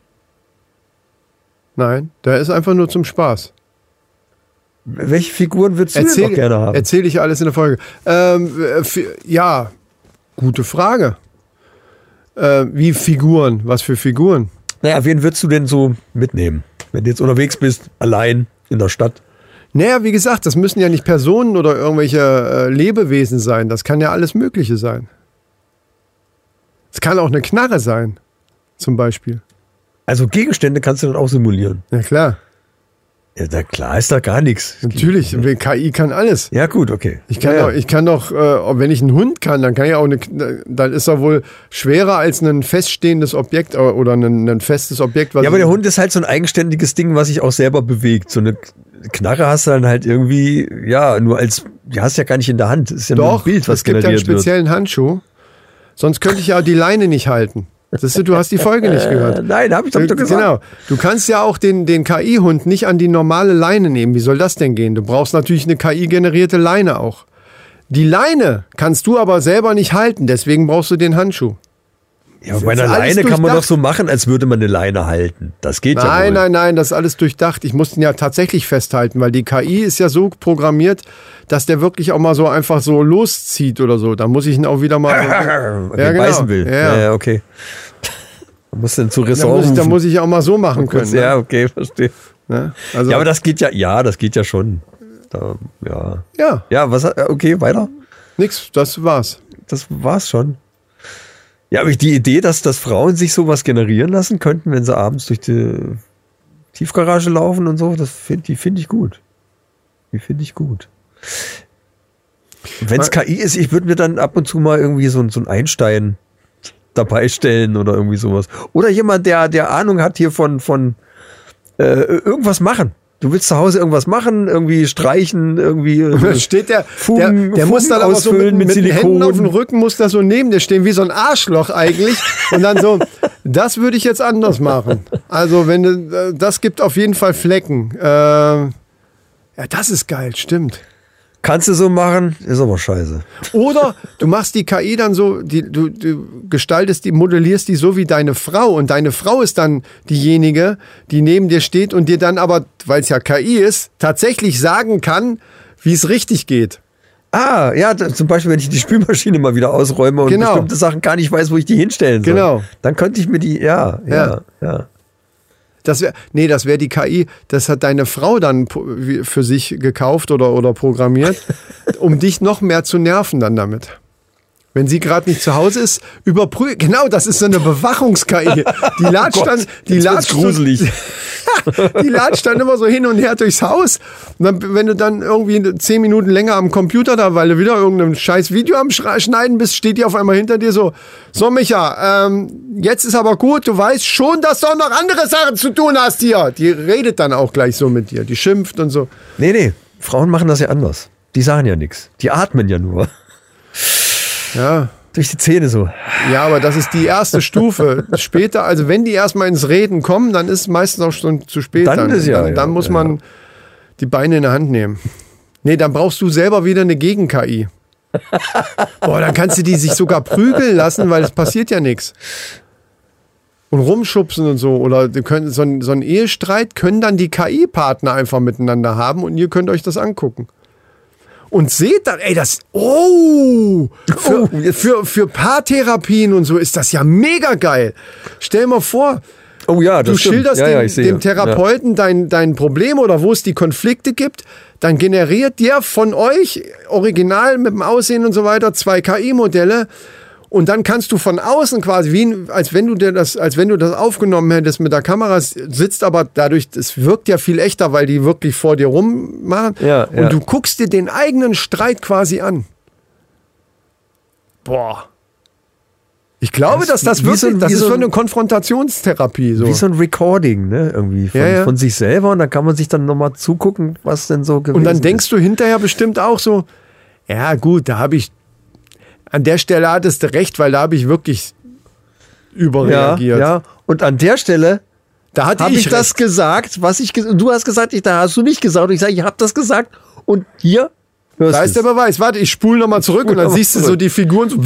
der ist einfach nur zum Spaß. Welche Figuren würdest du denn noch gerne haben? Erzähle ich alles in der Folge. Ja, gute Frage. Wie Figuren? Was für Figuren? Naja, wen würdest du denn so mitnehmen, wenn du jetzt unterwegs bist, allein in der Stadt? Naja, wie gesagt, das müssen ja nicht Personen oder irgendwelche Lebewesen sein. Das kann ja alles Mögliche sein. Es kann auch eine Knarre sein, zum Beispiel. Also Gegenstände kannst du dann auch simulieren? Ja, klar. Ja, da klar ist da gar nichts. Natürlich, KI kann alles. Ja, gut, okay. Ich kann doch, wenn ich einen Hund kann, dann kann ich auch dann ist er wohl schwerer als ein feststehendes Objekt oder ein festes Objekt. Ja, aber der Hund ist halt so ein eigenständiges Ding, was sich auch selber bewegt. So eine Knarre hast du dann halt irgendwie, nur die hast du ja gar nicht in der Hand. Das ist ja nur ein Bild, was generiert wird. Es gibt ja einen speziellen Handschuh. Sonst könnte ich ja die Leine nicht halten. Du hast die Folge nicht gehört. Nein, habe ich doch gesagt. Genau. Du kannst ja auch den KI-Hund nicht an die normale Leine nehmen. Wie soll das denn gehen? Du brauchst natürlich eine KI-generierte Leine auch. Die Leine kannst du aber selber nicht halten, deswegen brauchst du den Handschuh. Ja, bei einer Leine kann man doch so machen, als würde man eine Leine halten. Das geht ja wohl. Nein, das ist alles durchdacht. Ich muss ihn ja tatsächlich festhalten, weil die KI ist ja so programmiert, dass der wirklich auch mal so einfach so loszieht oder so. Da muss ich ihn auch wieder mal beißen will. Ja, okay. Man muss dann zu Ressort da muss ich auch mal so machen können. Ja, okay, verstehe. Ne? Also, ja, aber das geht ja schon. Ja, was? Okay, weiter? Nix, das war's. Das war's schon. Ja, aber die Idee, dass Frauen sich sowas generieren lassen könnten, wenn sie abends durch die Tiefgarage laufen und so, die finde ich gut. Die finde ich gut. Wenn es KI ist, ich würde mir dann ab und zu mal irgendwie so ein Einstein dabei stellen oder irgendwie sowas. Oder jemand, der Ahnung hat hier von irgendwas machen. Du willst zu Hause irgendwas machen, irgendwie streichen, irgendwie. Steht der Fugen muss dann aber so mit den Händen auf dem Rücken muss da so neben dir stehen, wie so ein Arschloch eigentlich. Und dann so, das würde ich jetzt anders machen. Also das gibt auf jeden Fall Flecken. Ja, das ist geil, stimmt. Kannst du so machen, ist aber scheiße. Oder du machst die KI dann so, du gestaltest modellierst die so wie deine Frau und deine Frau ist dann diejenige, die neben dir steht und dir dann aber, weil es ja KI ist, tatsächlich sagen kann, wie es richtig geht. Ah, ja, zum Beispiel, wenn ich die Spülmaschine mal wieder ausräume und bestimmte Sachen gar nicht weiß, wo ich die hinstellen soll. Genau. Dann könnte ich mir die, ja. Das wäre die KI, das hat deine Frau dann für sich gekauft oder programmiert, um dich noch mehr zu nerven dann damit. Wenn sie gerade nicht zu Hause ist, genau, das ist so eine Bewachungs-KI. Die latscht dann, gruselig. Die latscht dann immer so hin und her durchs Haus. Und dann, wenn du dann irgendwie 10 Minuten länger am Computer da, weil du wieder irgendein scheiß Video am Schneiden bist, steht die auf einmal hinter dir so Micha, jetzt ist aber gut, du weißt schon, dass du auch noch andere Sachen zu tun hast hier. Die redet dann auch gleich so mit dir, die schimpft und so. Nee, Frauen machen das ja anders. Die sagen ja nichts. Die atmen ja nur. Ja. Durch die Zähne so. Ja, aber das ist die erste Stufe. Später, also wenn die erstmal ins Reden kommen, dann ist es meistens auch schon zu spät. Dann muss man die Beine in der Hand nehmen. Nee, dann brauchst du selber wieder eine Gegen-KI. Boah, dann kannst du die sich sogar prügeln lassen, weil es passiert ja nichts. Und rumschubsen und so. Oder so ein Ehestreit können dann die KI-Partner einfach miteinander haben und ihr könnt euch das angucken. Und seht dann, für Paartherapien und so ist das ja mega geil. Stell mal vor, du schilderst dem Therapeuten dein Problem oder wo es die Konflikte gibt, dann generiert der von euch original mit dem Aussehen und so weiter 2 KI-Modelle. Und dann kannst du von außen quasi, als wenn du das aufgenommen hättest mit der Kamera, sitzt aber dadurch, es wirkt ja viel echter, weil die wirklich vor dir rummachen. Ja, und du guckst dir den eigenen Streit quasi an. Boah. Ich glaube, dass das wirklich, das ist so eine Konfrontationstherapie. So. Wie so ein Recording, ne, irgendwie von sich selber. Und dann kann man sich dann nochmal zugucken, was denn so gewesen ist. Und dann denkst du hinterher bestimmt auch so, ja gut, an der Stelle hattest du recht, weil da habe ich wirklich überreagiert. Ja. Und an der Stelle habe ich das gesagt, du hast gesagt, da hast du nicht gesagt. Und ich sage, ich habe das gesagt. Und hier hörst du. Da ist der Beweis. Warte, ich spule nochmal zurück und dann siehst du so die Figuren so.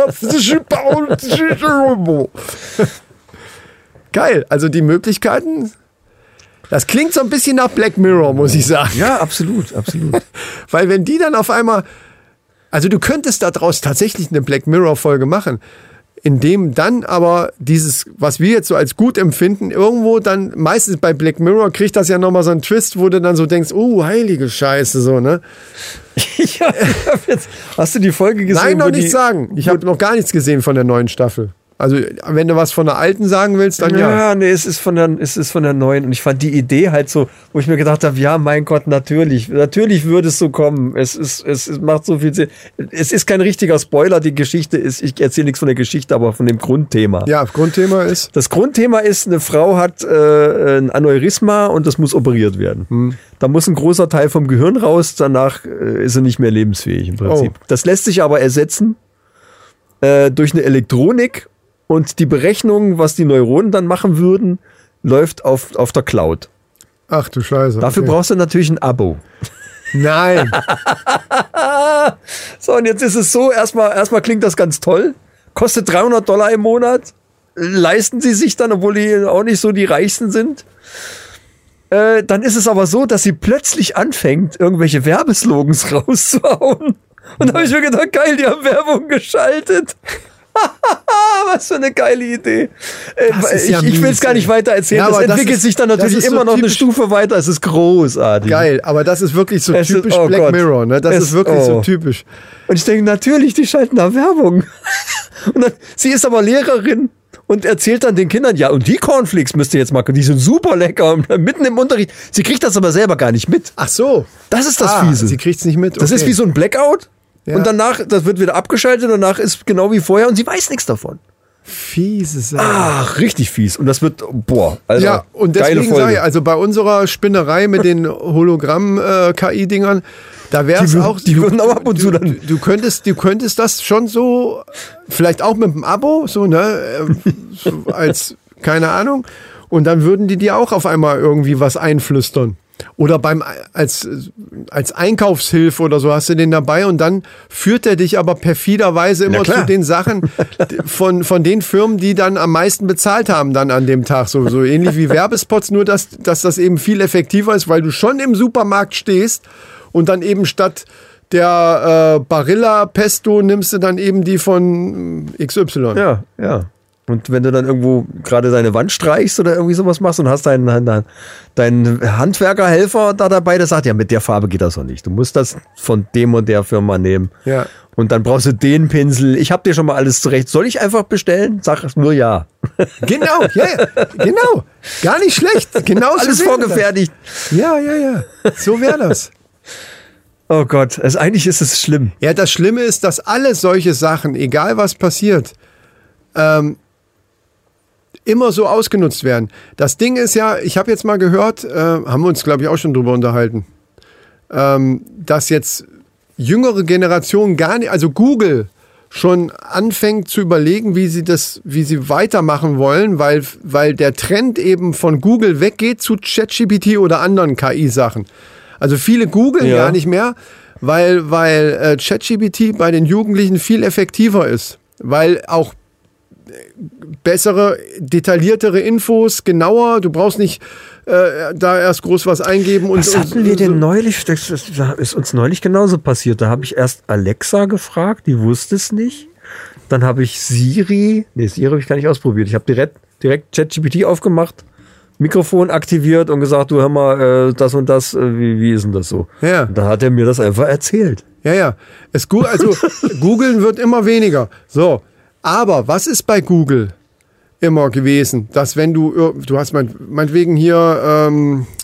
Geil. Also die Möglichkeiten. Das klingt so ein bisschen nach Black Mirror, muss ich sagen. Ja, absolut. Weil wenn die dann auf einmal. Also du könntest daraus tatsächlich eine Black Mirror-Folge machen, in dem dann aber dieses, was wir jetzt so als gut empfinden, irgendwo dann, meistens bei Black Mirror kriegt das ja nochmal so einen Twist, wo du dann so denkst, heilige Scheiße, so, ne? Hast du die Folge gesehen? Nein, noch nicht sagen. Ich habe noch gar nichts gesehen von der neuen Staffel. Also, wenn du was von der alten sagen willst, dann ja. Ja, nee, es ist von der neuen. Und ich fand die Idee halt so, wo ich mir gedacht habe, ja, mein Gott, natürlich würde es so kommen. Es macht so viel Sinn. Es ist kein richtiger Spoiler, die Geschichte ist, ich erzähle nichts von der Geschichte, aber von dem Grundthema. Ja, Grundthema ist? Das Grundthema ist, eine Frau hat ein Aneurysma und das muss operiert werden. Da muss ein großer Teil vom Gehirn raus, danach ist sie nicht mehr lebensfähig im Prinzip. Das lässt sich aber ersetzen durch eine Elektronik. Und die Berechnung, was die Neuronen dann machen würden, läuft auf der Cloud. Ach du Scheiße. Dafür brauchst du natürlich ein Abo. Nein. So, und jetzt ist es so, erstmal klingt das ganz toll. Kostet $300 im Monat. Leisten sie sich dann, obwohl die auch nicht so die Reichsten sind. Dann ist es aber so, dass sie plötzlich anfängt, irgendwelche Werbeslogans rauszuhauen. Und da habe ich mir gedacht, geil, die haben Werbung geschaltet. Was für eine geile Idee. Ich will es gar nicht weiter erzählen. Ja, das entwickelt sich dann natürlich immer noch eine Stufe weiter. Es ist großartig. Geil, aber das ist wirklich so typisch Black Mirror. Ne? Das ist wirklich so typisch. Und ich denke, natürlich, die schalten da Werbung. Und dann, sie ist aber Lehrerin und erzählt dann den Kindern, ja, und die Cornflakes müsst ihr jetzt machen, die sind super lecker. Und mitten im Unterricht. Sie kriegt das aber selber gar nicht mit. Ach so. Das ist das Fiese. Sie kriegt es nicht mit. Okay. Das ist wie so ein Blackout. Ja. Und danach, das wird wieder abgeschaltet, danach ist genau wie vorher und sie weiß nichts davon. Fiese Sache. Ach, richtig fies. Und das wird, Alter, ja, und deswegen sage ich, also bei unserer Spinnerei mit den Hologramm-KI-Dingern, da wäre es auch... Die würden auch ab und zu dann... Du könntest das schon so, vielleicht auch mit einem Abo, so, ne, so als, keine Ahnung, und dann würden die dir auch auf einmal irgendwie was einflüstern. Oder als Einkaufshilfe oder so hast du den dabei und dann führt er dich aber perfiderweise immer zu den Sachen von den Firmen, die dann am meisten bezahlt haben dann an dem Tag. So ähnlich wie Werbespots, nur dass das eben viel effektiver ist, weil du schon im Supermarkt stehst und dann eben statt der Barilla Pesto nimmst du dann eben die von XY. Ja, ja. Und wenn du dann irgendwo gerade deine Wand streichst oder irgendwie sowas machst und hast deinen Handwerkerhelfer da dabei, der sagt, ja, mit der Farbe geht das doch nicht. Du musst das von dem und der Firma nehmen. Ja. Und dann brauchst du den Pinsel. Ich habe dir schon mal alles zurecht. Soll ich einfach bestellen? Sag nur ja. Genau, ja, genau. Gar nicht schlecht. Genau alles so vorgefertigt. Das. Ja. So wäre das. Oh Gott, eigentlich ist es schlimm. Ja, das Schlimme ist, dass alle solche Sachen, egal was passiert, immer so ausgenutzt werden. Das Ding ist ja, ich habe jetzt mal gehört, haben wir uns, glaube ich, auch schon drüber unterhalten, dass jetzt jüngere Generationen gar nicht, also Google schon anfängt zu überlegen, wie sie weitermachen wollen, weil der Trend eben von Google weggeht zu ChatGPT oder anderen KI-Sachen. Also viele googeln gar nicht mehr, weil ChatGPT bei den Jugendlichen viel effektiver ist, weil auch bessere, detailliertere Infos, genauer. Du brauchst nicht da erst groß was eingeben. Was hatten wir denn neulich? Das ist uns neulich genauso passiert. Da habe ich erst Alexa gefragt, die wusste es nicht. Dann habe ich Siri habe ich gar nicht ausprobiert. Ich habe direkt ChatGPT aufgemacht, Mikrofon aktiviert und gesagt, du hör mal, das und das, wie ist denn das so? Ja. Und da hat er mir das einfach erzählt. Ja. Also googeln wird immer weniger. So. Aber was ist bei Google immer gewesen? Dass wenn du hast meinetwegen hier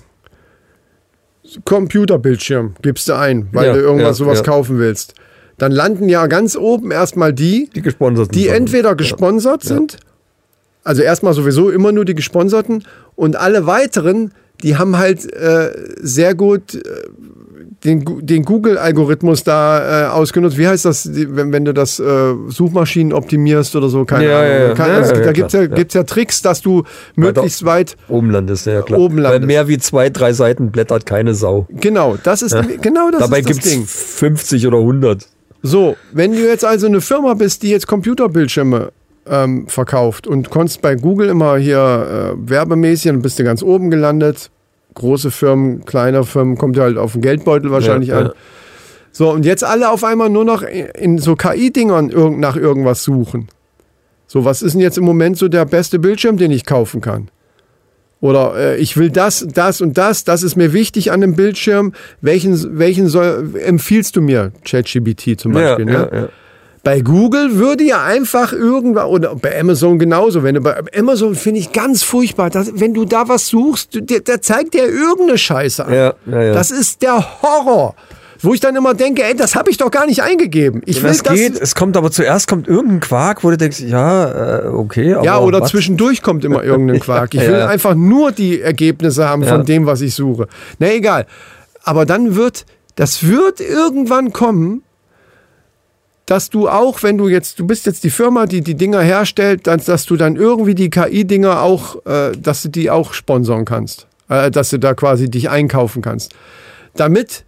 Computerbildschirm, gibst du ein, weil du irgendwas kaufen willst. Dann landen ja ganz oben erstmal die Gesponserten, die entweder gesponsert sind, also erstmal sowieso immer nur die gesponserten und alle weiteren, die haben halt sehr gut den Google-Algorithmus da ausgenutzt. Wie heißt das, wenn du das Suchmaschinen optimierst oder so? Keine Ahnung. Da gibt's ja Tricks, dass du möglichst weit oben landest. Ja, klar. Oben landest. Weil mehr wie 2-3 Seiten blättert keine Sau. Genau, das ist Dabei ist das gibt's Ding. 50 oder 100. So, wenn du jetzt also eine Firma bist, die jetzt Computerbildschirme verkauft und konntest bei Google immer hier werbemäßig und bist du ganz oben gelandet. Große Firmen, kleine Firmen, kommt ja halt auf den Geldbeutel wahrscheinlich an. So, und jetzt alle auf einmal nur noch in so KI-Dingern nach irgendwas suchen. So, was ist denn jetzt im Moment so der beste Bildschirm, den ich kaufen kann? Oder ich will das und das ist mir wichtig an dem Bildschirm. Welchen empfiehlst du mir? ChatGPT zum Beispiel. Ne? Bei Google würde ja einfach irgendwann, oder bei Amazon genauso, bei Amazon finde ich ganz furchtbar, wenn du da was suchst, der zeigt dir irgendeine Scheiße an. Ja. Das ist der Horror. Wo ich dann immer denke, ey, das habe ich doch gar nicht eingegeben. Es kommt aber zuerst irgendein Quark, wo du denkst, okay. Aber ja, oder zwischendurch kommt immer irgendein Quark. Ich will einfach nur die Ergebnisse haben von dem, was ich suche. Na egal. Aber dann das wird irgendwann kommen, dass du auch, wenn du bist jetzt die Firma, die Dinger herstellt, dass du dann irgendwie die KI-Dinger auch, dass du die auch sponsern kannst. Dass du da quasi dich einkaufen kannst. Damit,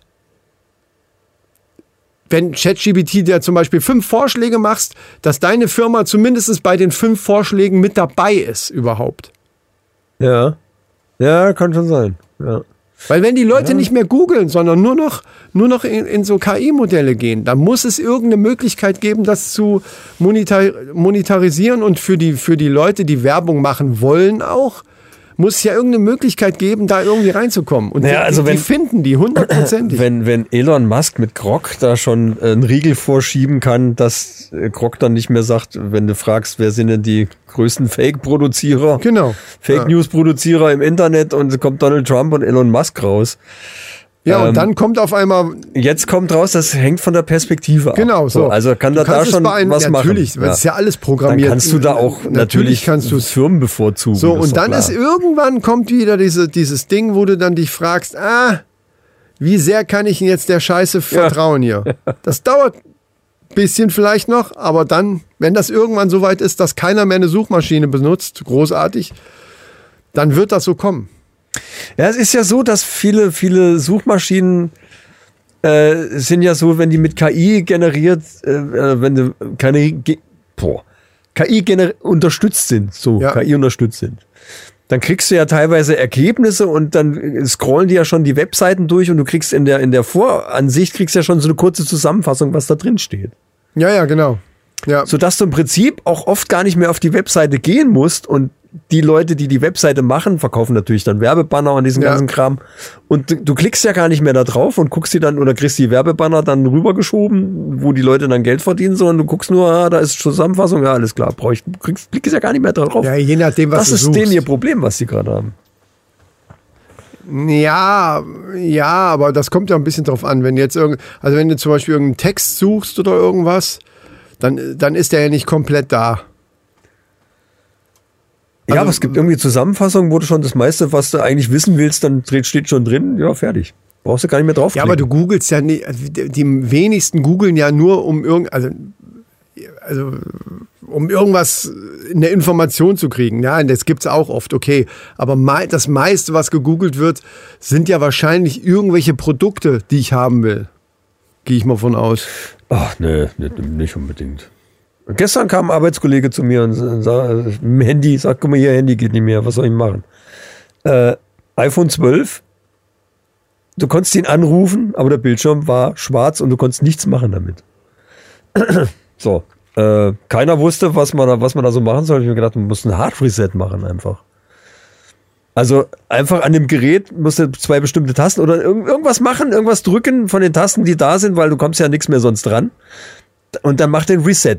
wenn ChatGPT dir zum Beispiel 5 Vorschläge machst, dass deine Firma zumindest bei den 5 Vorschlägen mit dabei ist überhaupt. Ja, kann schon sein. Ja. Weil wenn die Leute nicht mehr googeln, sondern nur noch in so KI-Modelle gehen, dann muss es irgendeine Möglichkeit geben, das zu monetarisieren und für die Leute, die Werbung machen wollen auch, muss es ja irgendeine Möglichkeit geben, da irgendwie reinzukommen. Und naja, die finden die 100%. Wenn Elon Musk mit Grok da schon einen Riegel vorschieben kann, dass Grok dann nicht mehr sagt, wenn du fragst, wer sind denn die größten Fake-Produzierer, genau. Fake-News-Produzierer im Internet, und kommt Donald Trump und Elon Musk raus. Ja, und dann kommt auf einmal... Jetzt kommt raus, das hängt von der Perspektive ab. Genau, so. Also kann da schon was machen. Natürlich, das ist ja alles programmiert. Dann kannst du da auch natürlich kannst du Firmen bevorzugen. So, und dann ist irgendwann kommt wieder dieses Ding, wo du dann dich fragst, wie sehr kann ich jetzt der Scheiße vertrauen hier? Das dauert ein bisschen vielleicht noch, aber dann, wenn das irgendwann so weit ist, dass keiner mehr eine Suchmaschine benutzt, großartig, dann wird das so kommen. Ja, es ist ja so, dass viele Suchmaschinen sind ja so, wenn die mit KI generiert, wenn du KI unterstützt sind, KI unterstützt sind, dann kriegst du ja teilweise Ergebnisse und dann scrollen die ja schon die Webseiten durch und du kriegst in der Voransicht kriegst ja schon so eine kurze Zusammenfassung, was da drin steht. Ja, genau. Ja. Sodass du im Prinzip auch oft gar nicht mehr auf die Webseite gehen musst, und die Leute, die die Webseite machen, verkaufen natürlich dann Werbebanner und diesen ganzen Kram. Und du klickst ja gar nicht mehr da drauf und guckst die dann oder kriegst die Werbebanner dann rübergeschoben, wo die Leute dann Geld verdienen, sondern du guckst nur, da ist Zusammenfassung, ja, alles klar, klickst ja gar nicht mehr da drauf. Ja, je nachdem, was du suchst. Das ist denen ihr Problem, was die gerade haben. Ja, aber das kommt ja ein bisschen drauf an. Wenn du zum Beispiel irgendeinen Text suchst oder irgendwas, dann ist der ja nicht komplett da. Ja, aber es gibt irgendwie Zusammenfassungen, wo du schon das meiste, was du eigentlich wissen willst, dann steht schon drin, ja, fertig. Brauchst du gar nicht mehr drauf. Ja, aber du googelst ja nicht, die wenigsten googeln ja nur um irgendwas, eine Information zu kriegen. Ja, das gibt's auch oft, okay. Aber das meiste, was gegoogelt wird, sind ja wahrscheinlich irgendwelche Produkte, die ich haben will. Gehe ich mal von aus. Ach, nee, nicht unbedingt. Gestern kam ein Arbeitskollege zu mir und sagt, mit dem Handy, sagt, guck mal hier, Handy geht nicht mehr, was soll ich machen? iPhone 12, du konntest ihn anrufen, aber der Bildschirm war schwarz und du konntest nichts machen damit. So, keiner wusste, was man da so machen soll. Ich habe mir gedacht, man muss ein Hard Reset machen einfach. Also einfach an dem Gerät musst du 2 bestimmte Tasten oder irgendwas machen, irgendwas drücken von den Tasten, die da sind, weil du kommst ja nichts mehr sonst dran. Und dann mach den Reset.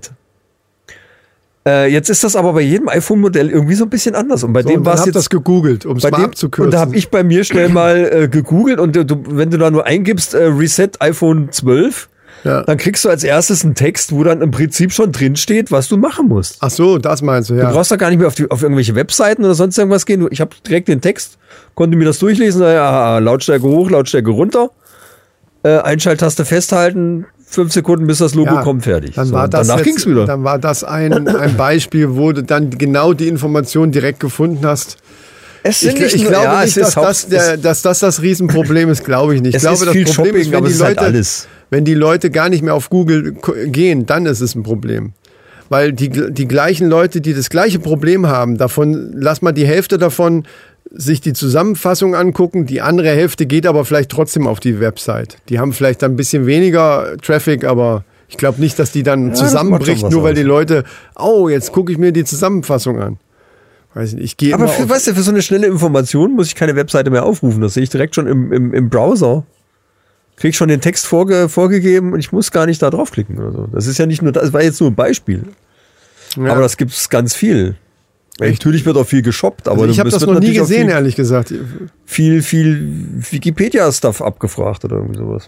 Jetzt ist das aber bei jedem iPhone-Modell irgendwie so ein bisschen anders. Und bei dem war es jetzt... das gegoogelt, um es mal abzukürzen. Und da habe ich bei mir schnell mal gegoogelt und wenn du da nur eingibst, Reset iPhone 12, dann kriegst du als erstes einen Text, wo dann im Prinzip schon drin steht, was du machen musst. Ach so, das meinst du, ja. Du brauchst da gar nicht mehr auf irgendwelche Webseiten oder sonst irgendwas gehen. Ich habe direkt den Text, konnte mir das durchlesen, Lautstärke hoch, Lautstärke runter, Einschalttaste festhalten, 5 Sekunden, bis das Logo kommt, fertig. Danach ging's wieder. Dann war das ein Beispiel, wo du dann genau die Information direkt gefunden hast. Ich glaube nicht, dass das Riesenproblem ist, glaube ich nicht. Ich glaube, das Problem ist, wenn die Leute gar nicht mehr auf Google gehen, dann ist es ein Problem. Weil die gleichen Leute, die das gleiche Problem haben, lass mal die Hälfte davon sich die Zusammenfassung angucken, die andere Hälfte geht aber vielleicht trotzdem auf die Website. Die haben vielleicht dann ein bisschen weniger Traffic, aber ich glaube nicht, dass die dann zusammenbricht, nur weil die Leute, jetzt gucke ich mir die Zusammenfassung an. Weiß nicht, aber für so eine schnelle Information muss ich keine Webseite mehr aufrufen. Das sehe ich direkt schon im Browser. Krieg schon den Text vorgegeben und ich muss gar nicht da draufklicken oder so. Das ist ja nicht nur, das war jetzt nur ein Beispiel. Ja. Aber das gibt es ganz viel. Natürlich wird auch viel geshoppt, aber ich habe das noch nie gesehen, ehrlich gesagt. Viel Wikipedia-Stuff abgefragt oder irgendwie sowas.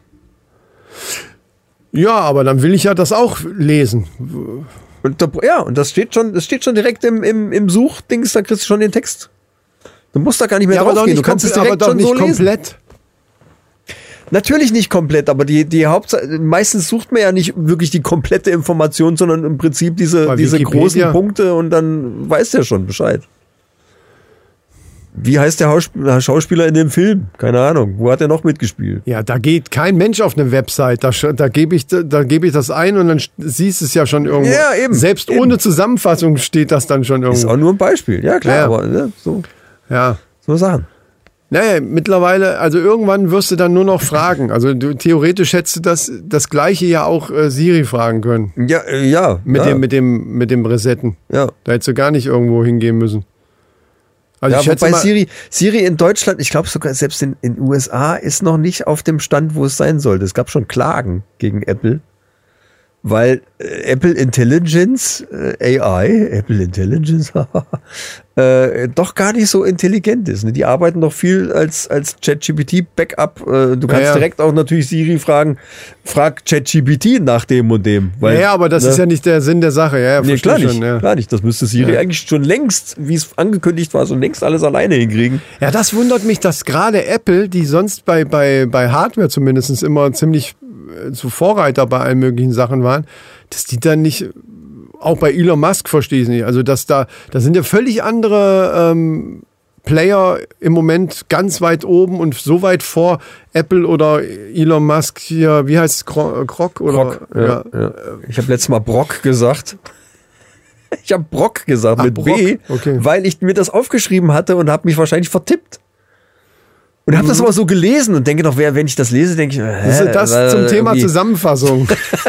Ja, aber dann will ich ja das auch lesen. Und das steht schon direkt im Suchdings, da kriegst du schon den Text. Du musst da gar nicht mehr draufgehen, du kannst es direkt schon so lesen. Komplett. Natürlich nicht komplett, aber die Hauptsache, meistens sucht man ja nicht wirklich die komplette Information, sondern im Prinzip diese großen Punkte und dann weiß der schon Bescheid. Wie heißt der Schauspieler in dem Film? Keine Ahnung. Wo hat er noch mitgespielt? Ja, da geht kein Mensch auf eine Website. Da gebe ich das ein und dann siehst du es ja schon irgendwo. Ja, eben. Selbst ohne Zusammenfassung steht das dann schon irgendwo. Ist auch nur ein Beispiel. Ja, klar. Ja. Aber so Sachen. Naja, mittlerweile, also irgendwann wirst du dann nur noch fragen. Also theoretisch hättest du das Gleiche ja auch Siri fragen können. Ja. Mit dem Resetten. Ja. Da hättest du gar nicht irgendwo hingehen müssen. Also ja, wobei Siri in Deutschland, ich glaube sogar selbst in USA ist noch nicht auf dem Stand, wo es sein sollte. Es gab schon Klagen gegen Apple, weil Apple Intelligence, Apple Intelligence, doch gar nicht so intelligent ist. Ne? Die arbeiten noch viel als ChatGPT-Backup. Du kannst direkt auch natürlich Siri fragen, frag ChatGPT nach dem und dem. Weil, aber das ist ja nicht der Sinn der Sache. Ja, nee, klar nicht, klar nicht. Das müsste Siri eigentlich schon längst, wie es angekündigt war, schon längst alles alleine hinkriegen. Ja, das wundert mich, dass gerade Apple, die sonst bei Hardware zumindest immer ziemlich so Vorreiter bei allen möglichen Sachen waren, dass die dann nicht, auch bei Elon Musk verstehe ich es nicht, also dass da sind ja völlig andere Player im Moment ganz weit oben und so weit vor Apple oder Elon Musk hier, wie heißt es, Grok? Oder? Ja. Ich habe letztes Mal Brock gesagt. Ich habe Brock gesagt mit Brock. B, weil ich mir das aufgeschrieben hatte und habe mich wahrscheinlich vertippt. Und habe das aber so gelesen und denke noch, wenn ich das lese, denke ich, das zum Thema Zusammenfassung.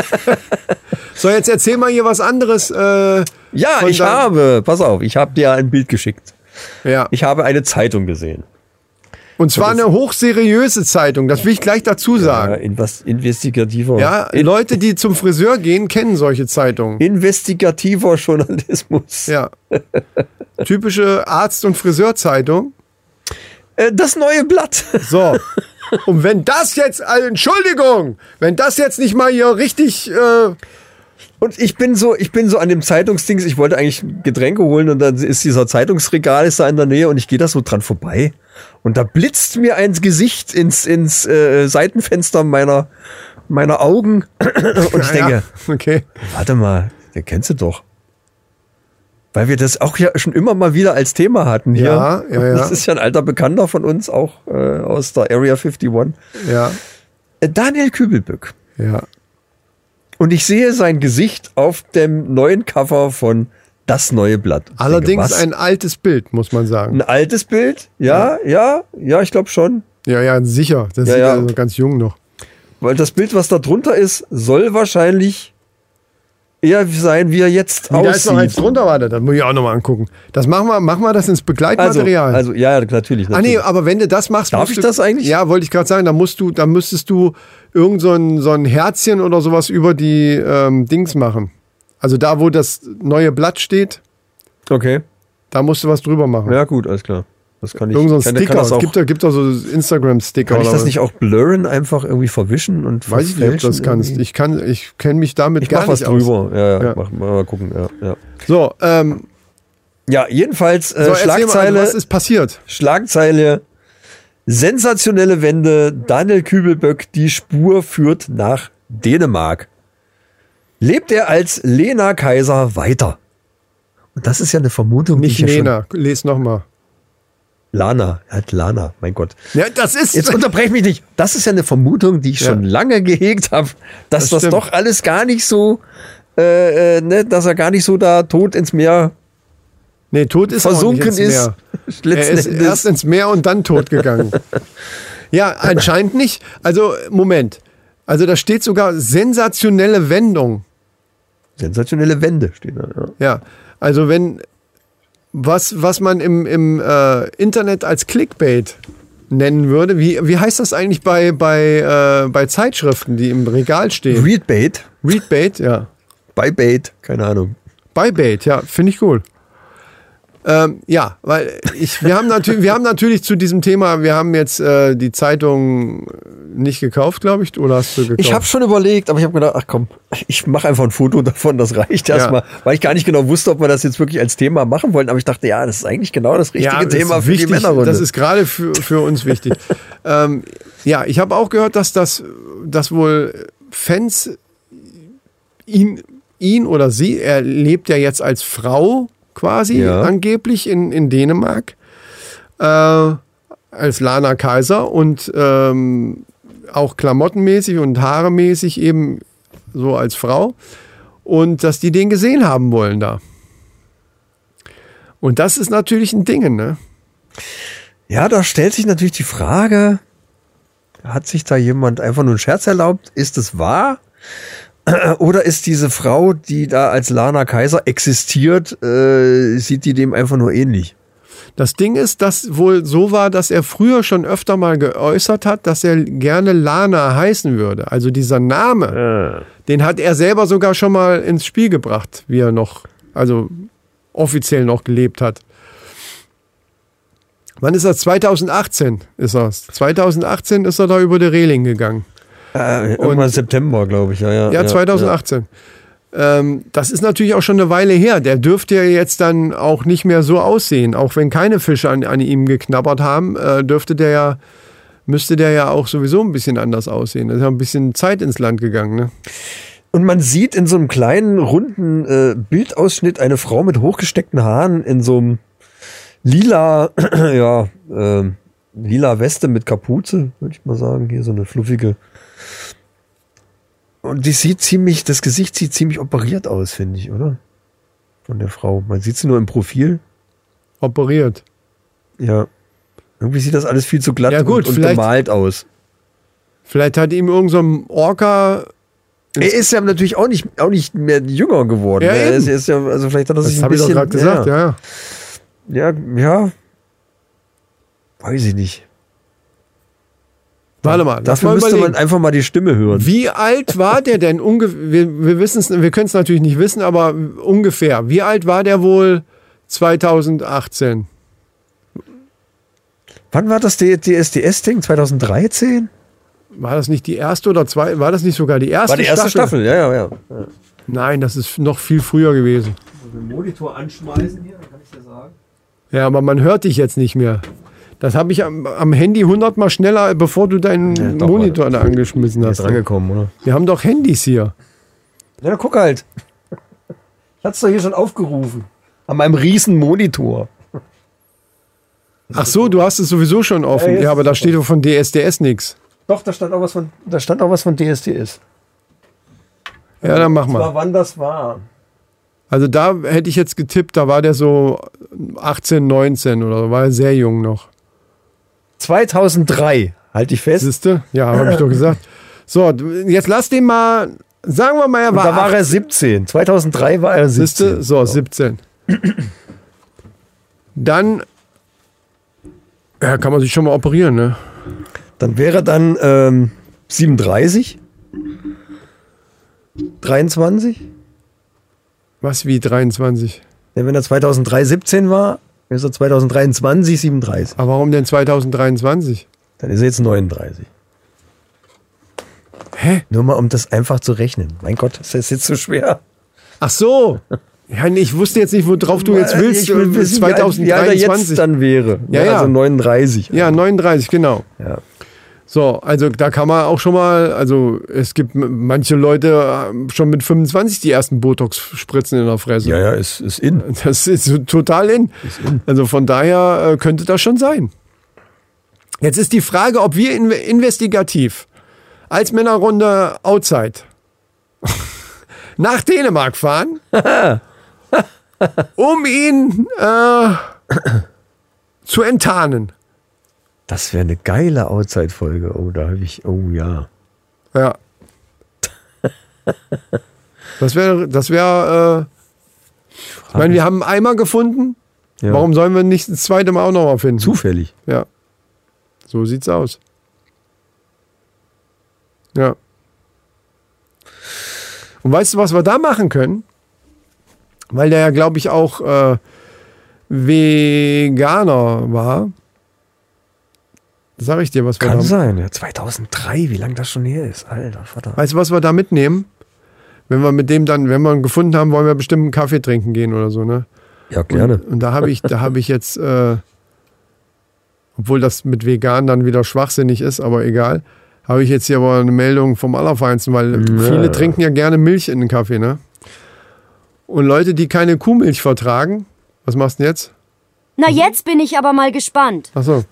So, jetzt erzähl mal hier was anderes. Ich habe dir ein Bild geschickt. Ja. Ich habe eine Zeitung gesehen. Und zwar eine hochseriöse Zeitung, das will ich gleich dazu sagen. Ja, investigativer. Ja, Leute, die zum Friseur gehen, kennen solche Zeitungen. Investigativer Journalismus. Ja. Typische Arzt- und Friseurzeitung. Das neue Blatt. So. Und wenn das jetzt, Entschuldigung, wenn das jetzt nicht mal hier richtig... Und ich bin so an dem Zeitungsdings, ich wollte eigentlich Getränke holen und dann ist dieser Zeitungsregal ist da in der Nähe und ich gehe da so dran vorbei und da blitzt mir ein Gesicht ins Seitenfenster meiner Augen und ich denke, warte mal, den kennst du doch. Weil wir das auch ja schon immer mal wieder als Thema hatten hier. Ja. Das ist ja ein alter Bekannter von uns, auch aus der Area 51. Ja. Daniel Kübelböck. Ja. Und ich sehe sein Gesicht auf dem neuen Cover von Das neue Blatt. Allerdings ein altes Bild, muss man sagen. Ein altes Bild? Ja, ich glaube schon. Ja, sicher. Das ist also ganz jung noch. Weil das Bild, was da drunter ist, soll wahrscheinlich eher sein, wie er jetzt aussieht. Da ist noch eins drunter, warte, das muss ich auch nochmal angucken. Das machen wir das ins Begleitmaterial. Also natürlich. Nee, aber wenn du das machst... Darf ich das eigentlich? Ja, wollte ich gerade sagen, dann müsstest du irgend so ein Herzchen oder sowas über die Dings machen. Also da, wo das neue Blatt steht, okay, da musst du was drüber machen. Ja gut, alles klar. Das kann ich. Irgend so ein Sticker. Es gibt da so Instagram-Sticker. Kann ich das nicht auch blurren, einfach irgendwie verwischen und weiß ich nicht, ob du das kannst. Ich kenne mich damit gar nicht aus. Ich mach was drüber. Ja. Mal gucken. Ja. So, jedenfalls Schlagzeile. Was ist passiert? Schlagzeile: Sensationelle Wende. Daniel Kübelböck, die Spur führt nach Dänemark. Lebt er als Lena Kaiser weiter? Und das ist ja eine Vermutung. Nicht Lena, les nochmal. Lana, mein Gott. Ja, das ist... Jetzt unterbrech mich nicht. Das ist ja eine Vermutung, die ich schon lange gehegt habe, dass das doch alles gar nicht so, dass er gar nicht so da tot ins Meer tot ist versunken ins Meer. Er ist erst ins Meer und dann tot gegangen. Ja, anscheinend nicht. Also, Moment. Also da steht sogar sensationelle Wendung. Sensationelle Wende steht da, ja. Ja, also was man im Internet als Clickbait nennen würde. Wie heißt das eigentlich bei Zeitschriften, die im Regal stehen? Readbait. Readbait, ja. Buybait, keine Ahnung. Buybait, ja, finde ich cool. Ja, weil wir haben natürlich zu diesem Thema, wir haben jetzt die Zeitung nicht gekauft, glaube ich, oder hast du gekauft? Ich habe schon überlegt, aber ich habe gedacht, ach komm, ich mache einfach ein Foto davon, das reicht erstmal, weil ich gar nicht genau wusste, ob wir das jetzt wirklich als Thema machen wollten, aber ich dachte, ja, das ist eigentlich genau das richtige Thema für die Männerrunde. Das ist gerade für uns wichtig. Ja, ich habe auch gehört, dass wohl Fans ihn oder sie, er lebt ja jetzt als Frau quasi angeblich in Dänemark als Lana Kaiser und auch klamottenmäßig und haaremäßig eben so als Frau und dass die den gesehen haben wollen da. Und das ist natürlich ein Ding, ne? Ja, da stellt sich natürlich die Frage, hat sich da jemand einfach nur einen Scherz erlaubt? Ist es wahr? Oder ist diese Frau, die da als Lana Kaiser existiert, sieht die dem einfach nur ähnlich? Das Ding ist, dass wohl so war, dass er früher schon öfter mal geäußert hat, dass er gerne Lana heißen würde. Also dieser Name, den hat er selber sogar schon mal ins Spiel gebracht, wie er noch, also offiziell noch gelebt hat. Wann ist das? 2018 ist das. 2018 ist er da über die Reling gegangen. Irgendwann September, glaube ich. Ja, 2018. Ja. Das ist natürlich auch schon eine Weile her. Der dürfte ja jetzt dann auch nicht mehr so aussehen. Auch wenn keine Fische an ihm geknabbert haben, müsste der ja auch sowieso ein bisschen anders aussehen. Da ist ja ein bisschen Zeit ins Land gegangen. Ne? Und man sieht in so einem kleinen, runden Bildausschnitt eine Frau mit hochgesteckten Haaren in so einem lila, lila Weste mit Kapuze, würde ich mal sagen. Hier so eine fluffige. Und das Gesicht sieht ziemlich operiert aus, finde ich, oder? Von der Frau. Man sieht sie nur im Profil. Operiert. Ja. Irgendwie sieht das alles viel zu glatt und gemalt aus. Vielleicht hat ihm irgend so ein Orca... Er ist ja natürlich auch nicht mehr jünger geworden. Ja, er ist ja, also vielleicht hat er sich das ein bisschen... Das habe ich doch gerade gesagt, Ja. Weiß ich nicht. Warte mal. Dafür müsste man einfach mal die Stimme hören. Wie alt war der denn ungefähr? Wir können es natürlich nicht wissen, aber ungefähr. Wie alt war der wohl 2018? Wann war das DSDS-Ding? 2013? War das nicht die erste oder zweite? War das nicht sogar die erste Staffel? War die erste Staffel, ja. Nein, das ist noch viel früher gewesen. Den Monitor anschmeißen hier, dann kann ich dir sagen. Ja, aber man hört dich jetzt nicht mehr. Das habe ich am Handy 100-mal schneller, bevor du deinen Monitor da angeschmissen hast. Ist rangekommen, oder? Wir haben doch Handys hier. Ja, guck halt. Ich hatte es doch hier schon aufgerufen. An meinem riesen Monitor. Ach so, du hast es sowieso schon offen. Ja, aber da steht doch von DSDS nichts. Doch, da stand auch was von DSDS. Ja, dann mach mal. Das war, wann das war. Also da hätte ich jetzt getippt, da war der so 18, 19 oder war er sehr jung noch. 2003, halte ich fest. Siehste? Ja, habe ich doch gesagt. So, jetzt lass den mal, sagen wir mal, er war. Da war er 17. 2003 war er 17. Siehste? So, 17. Dann kann man sich schon mal operieren, ne? Dann wäre dann 37. 23. Was wie 23? Ja, wenn er 2003 17 war, ist er 2023 37. Aber warum denn 2023? Dann ist er jetzt 39. Hä? Nur mal, um das einfach zu rechnen. Mein Gott, ist das jetzt so schwer? Ach so. Ja, ich wusste jetzt nicht, worauf du jetzt willst. Ich will wissen, 2023. Wie alt er jetzt dann wäre. Ja. Also 39. Ja, 39, genau. Ja. So, also da kann man auch schon mal, also es gibt manche Leute schon mit 25 die ersten Botox-Spritzen in der Fresse. Ja, ist in. Das ist total in. Also von daher könnte das schon sein. Jetzt ist die Frage, ob wir investigativ als Männerrunde Outside nach Dänemark fahren, um ihn zu enttarnen. Das wäre eine geile Outside-Folge. Oh, ja. Ja. Das wäre, ich meine, wir haben einen Eimer gefunden. Ja. Warum sollen wir nicht das zweite Mal auch noch mal finden? Zufällig. Ja. So sieht's aus. Ja. Und weißt du, was wir da machen können? Weil der ja, glaube ich, auch Veganer war. Sag ich dir, was wir Kann sein, ja. 2003, wie lange das schon her ist. Alter Vater. Weißt du, was wir da mitnehmen? Wenn wir mit dem dann, wenn wir ihn gefunden haben, wollen wir bestimmt einen Kaffee trinken gehen oder so, ne? Ja, gerne. Und da habe ich jetzt, obwohl das mit vegan dann wieder schwachsinnig ist, aber egal, habe ich jetzt hier aber eine Meldung vom Allerfeinsten, weil viele trinken ja gerne Milch in den Kaffee, ne? Und Leute, die keine Kuhmilch vertragen, was machst du denn jetzt? Na, jetzt bin ich aber mal gespannt. Ach so.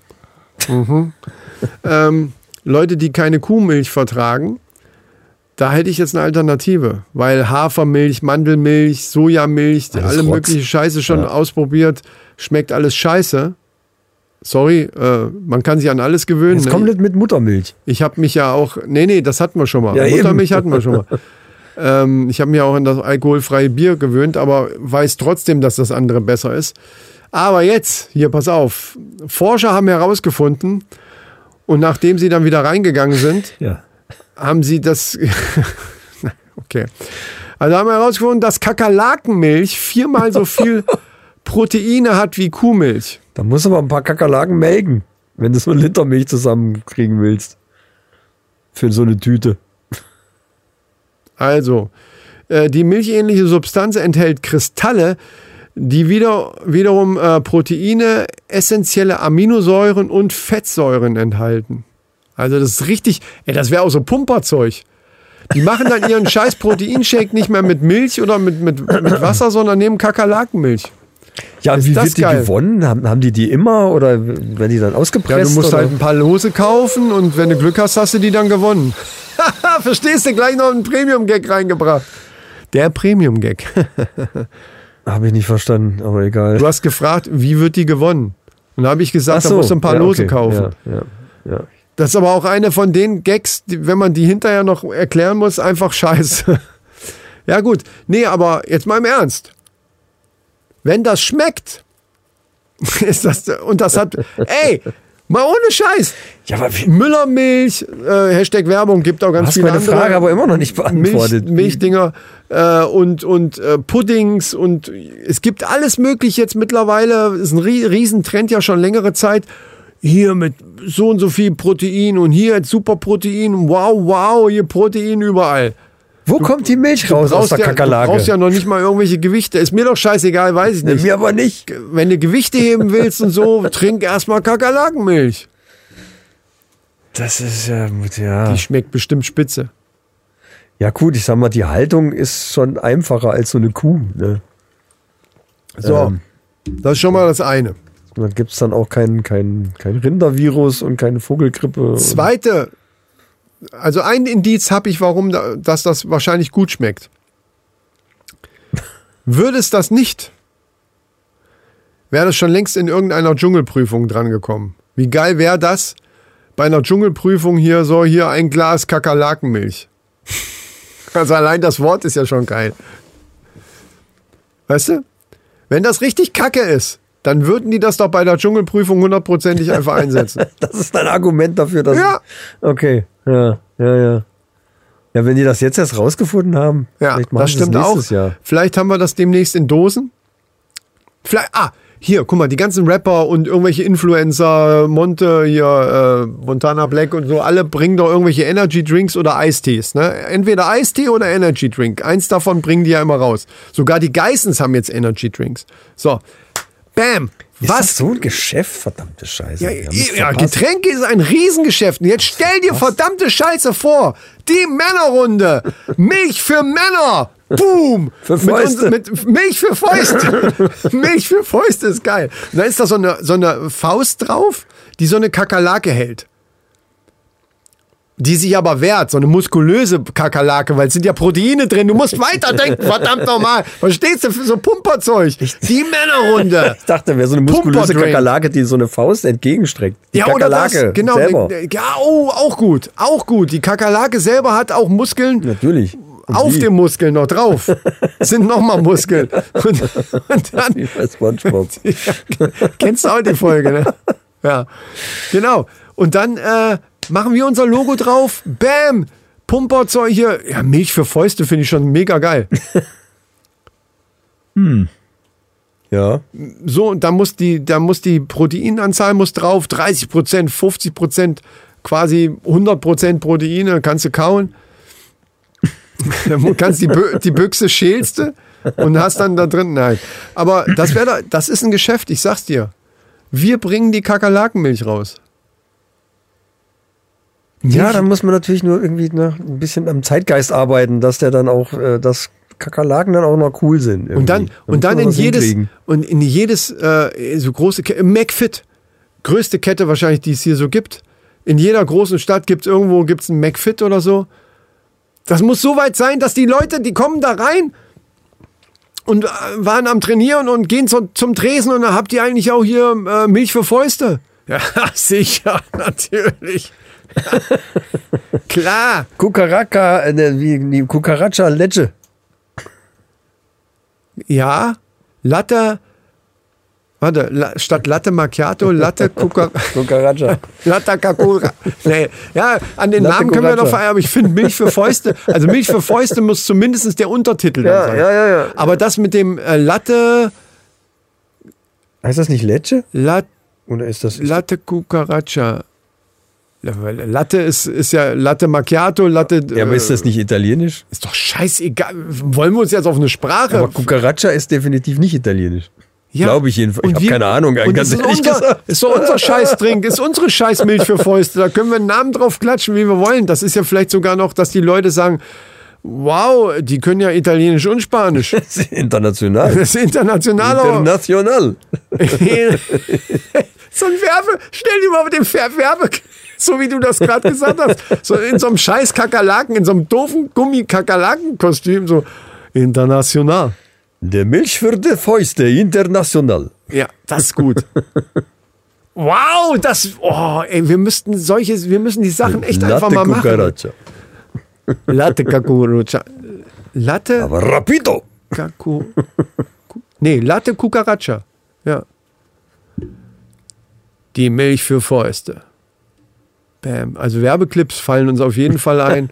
Leute, die keine Kuhmilch vertragen, da hätte ich jetzt eine Alternative, weil Hafermilch, Mandelmilch, Sojamilch, alle mögliche Scheiße schon ausprobiert, schmeckt alles scheiße. Sorry, man kann sich an alles gewöhnen. Jetzt kommt nicht mit Muttermilch. Ich habe mich ja auch, nee, das hatten wir schon mal. Ja, Muttermilch hatten wir schon mal. Ich habe mich auch an das alkoholfreie Bier gewöhnt, aber weiß trotzdem, dass das andere besser ist. Aber jetzt, hier, pass auf. Forscher haben herausgefunden, und nachdem sie dann wieder reingegangen sind, haben sie das... okay. Also haben wir herausgefunden, dass Kakerlakenmilch 4-mal so viel Proteine hat wie Kuhmilch. Da musst du aber ein paar Kakerlaken melken, wenn du so einen Liter Milch zusammenkriegen willst. Für so eine Tüte. Also, die milchähnliche Substanz enthält Kristalle, die wiederum Proteine, essentielle Aminosäuren und Fettsäuren enthalten. Also das ist richtig, das wäre auch so Pumperzeug. Die machen dann ihren scheiß Proteinshake nicht mehr mit Milch oder mit Wasser, sondern nehmen Kakerlakenmilch. Ja, und wie wird die gewonnen? Haben die immer oder werden die dann ausgepresst? Ja, du musst oder? halt ein paar Lose kaufen und wenn du Glück hast, hast du die dann gewonnen. Verstehst du? Gleich noch einen Premium-Gag reingebracht. Der Premium-Gag. Habe ich nicht verstanden, aber egal. Du hast gefragt, wie wird die gewonnen? Und da habe ich gesagt, da musst du ein paar Lose kaufen. Ja. Das ist aber auch eine von den Gags, wenn man die hinterher noch erklären muss, einfach scheiße. Ja gut, nee, aber jetzt mal im Ernst. Wenn das schmeckt, ist das, und das hat, mal ohne Scheiß. Ja, aber Müllermilch, Hashtag Werbung, gibt auch ganz viele andere. Hast meine Frage aber immer noch nicht beantwortet. Milchdinger und Puddings und es gibt alles möglich jetzt mittlerweile. Ist ein Riesentrend ja schon längere Zeit. Hier mit so und so viel Protein und hier jetzt super Protein. Wow, hier Protein überall. Wo kommt die Milch raus aus der Kakerlake? Du brauchst ja noch nicht mal irgendwelche Gewichte. Ist mir doch scheißegal, weiß ich nicht. Mir aber nicht. Wenn du Gewichte heben willst und so, trink erstmal Kakerlakenmilch. Das ist ja... Die schmeckt bestimmt spitze. Ja gut, ich sag mal, die Haltung ist schon einfacher als so eine Kuh. Ne? So, das ist schon mal das eine. Da gibt es dann auch kein Rindervirus und keine Vogelgrippe. Zweite, also ein Indiz habe ich, warum dass das wahrscheinlich gut schmeckt. Würde es das nicht, wäre das schon längst in irgendeiner Dschungelprüfung drangekommen. Wie geil wäre das, bei einer Dschungelprüfung hier ein Glas Kakerlakenmilch. Also allein das Wort ist ja schon geil. Weißt du? Wenn das richtig Kacke ist, dann würden die das doch bei der Dschungelprüfung 100%ig einfach einsetzen. Das ist dein Argument dafür, dass... Ja. Okay, ja. Ja, wenn die das jetzt erst rausgefunden haben, ja, das stimmt auch. Jahr. Vielleicht haben wir das demnächst in Dosen. Vielleicht, hier, guck mal, die ganzen Rapper und irgendwelche Influencer, Montana Black und so, alle bringen doch irgendwelche Energy Drinks oder Eistees, ne? Entweder Eistee oder Energy Drink. Eins davon bringen die ja immer raus. Sogar die Geissens haben jetzt Energy Drinks. So. Bam! Ist das so ein Geschäft? Verdammte Scheiße. Ja, Getränke ist ein Riesengeschäft. Und jetzt stell dir verdammte Scheiße vor. Die Männerrunde. Milch für Männer. Boom. Für Fäuste. Mit Milch für Fäuste. Milch für Fäuste ist geil. Und da ist da so eine Faust drauf, die so eine Kakerlake hält. Die sich aber wehrt, so eine muskulöse Kakerlake, weil es sind ja Proteine drin. Du musst weiterdenken, verdammt nochmal. Verstehst du, für so Pumperzeug? Die Männerrunde. Ich dachte, wäre so eine muskulöse Kakerlake, die so eine Faust entgegenstreckt. Die Kakerlake oder das, genau. Selber. Ja, auch gut. Auch gut. Die Kakerlake selber hat auch Muskeln. Natürlich. Und auf den Muskeln noch drauf. Sind nochmal Muskeln. Und dann... SpongeBob. Kennst du auch die Folge, ne? Ja. Genau. Und dann... machen wir unser Logo drauf. Bam! Pumperzeug hier. Ja, Milch für Fäuste finde ich schon mega geil. Ja. So, und da muss die Proteinanzahl muss drauf. 30%, 50%, quasi 100% Proteine. Kannst du kauen. Kannst die Büchse schälst du und hast dann da drin. Nein. Aber das ist ein Geschäft, ich sag's dir. Wir bringen die Kakerlakenmilch raus. Ja, dann muss man natürlich nur irgendwie ein bisschen am Zeitgeist arbeiten, dass der dann auch, dass Kakerlaken dann auch noch cool sind. Irgendwie. Und dann in jedes so große Kette, McFit, größte Kette wahrscheinlich, die es hier so gibt. In jeder großen Stadt gibt's einen McFit oder so. Das muss so weit sein, dass die Leute, die kommen da rein und waren am Trainieren und gehen zum Tresen und dann habt ihr eigentlich auch hier Milch für Fäuste. Ja, sicher, natürlich. Klar. Cucaracha Lecce. Ja, Latte Warte, statt Latte Macchiato, Latte Cucaracha. Latte Kakura. Nee, ja, an den Latte Namen können wir noch Cucaracha. feiern, aber ich finde Milch für Fäuste, also Milch für Fäuste muss zumindest der Untertitel dann sein. Ja. Aber das mit dem Latte... Heißt das nicht Leche? Oder ist das... Latte Cucaracha. Latte ist ja Latte Macchiato, Latte... Ja, aber ist das nicht italienisch? Ist doch scheißegal. Wollen wir uns jetzt auf eine Sprache... Aber Cucaracha ist definitiv nicht italienisch. Ja. Glaube ich jedenfalls. Und Ich habe wir- keine Ahnung, und ganz das ist ehrlich gesagt. Ist so unser Scheißdrink, ist unsere Scheißmilch für Fäuste. Da können wir einen Namen drauf klatschen, wie wir wollen. Das ist ja vielleicht sogar noch, dass die Leute sagen, wow, die können ja Italienisch und Spanisch. Das ist international. Das ist international. aber- International. So ein stell dir mal mit dem Werbe, so wie du das gerade gesagt hast, so in so einem scheiß Kakerlaken, in so einem doofen Gummi-Kakerlaken-Kostüm, so international. Der Milch für die Fäuste, international. Ja, das ist gut. Wow, wir müssen die Sachen echt einfach mal machen. Cucaracha. Latte Cucaracha. Latte Aber rapido. Latte Cucaracha. Ja. Die Milch für Fäuste. Bam. Also Werbeclips fallen uns auf jeden Fall ein.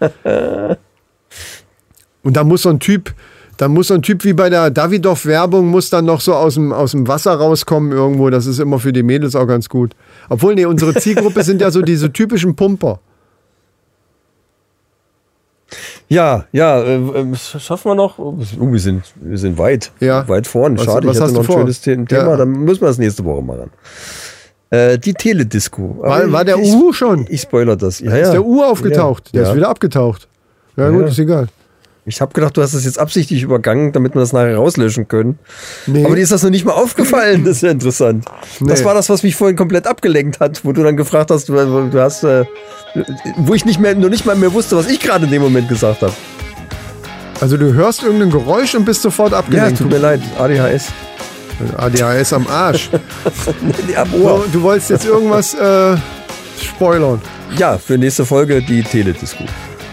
Und da muss so ein Typ wie bei der Davidoff-Werbung, muss dann noch so aus dem Wasser rauskommen irgendwo. Das ist immer für die Mädels auch ganz gut. Obwohl, unsere Zielgruppe sind ja so diese typischen Pumper. Ja, schaffen wir noch? Wir sind weit vorn. Schade, was ich hatte hast du noch ein vor? schönes Thema. Ja. Dann müssen wir das nächste Woche machen. Die Teledisco. War der Uhu schon? Ich spoiler das. Ja, Ist der Uhu aufgetaucht? Ja. Der ist wieder abgetaucht. Ja, gut, ist egal. Ich habe gedacht, du hast das jetzt absichtlich übergangen, damit wir das nachher rauslöschen können. Nee. Aber dir ist das noch nicht mal aufgefallen. Das ist ja interessant. Das Nee. war das, was mich vorhin komplett abgelenkt hat, wo du dann gefragt hast, du hast, wo ich noch nicht mal mehr wusste, was ich gerade in dem Moment gesagt habe. Also du hörst irgendein Geräusch und bist sofort Ja, abgelenkt. tut mir leid. ADHS. ADHS am Arsch. Nee, am Ohr. Du wolltest jetzt irgendwas spoilern. Ja, für nächste Folge die Teledisco.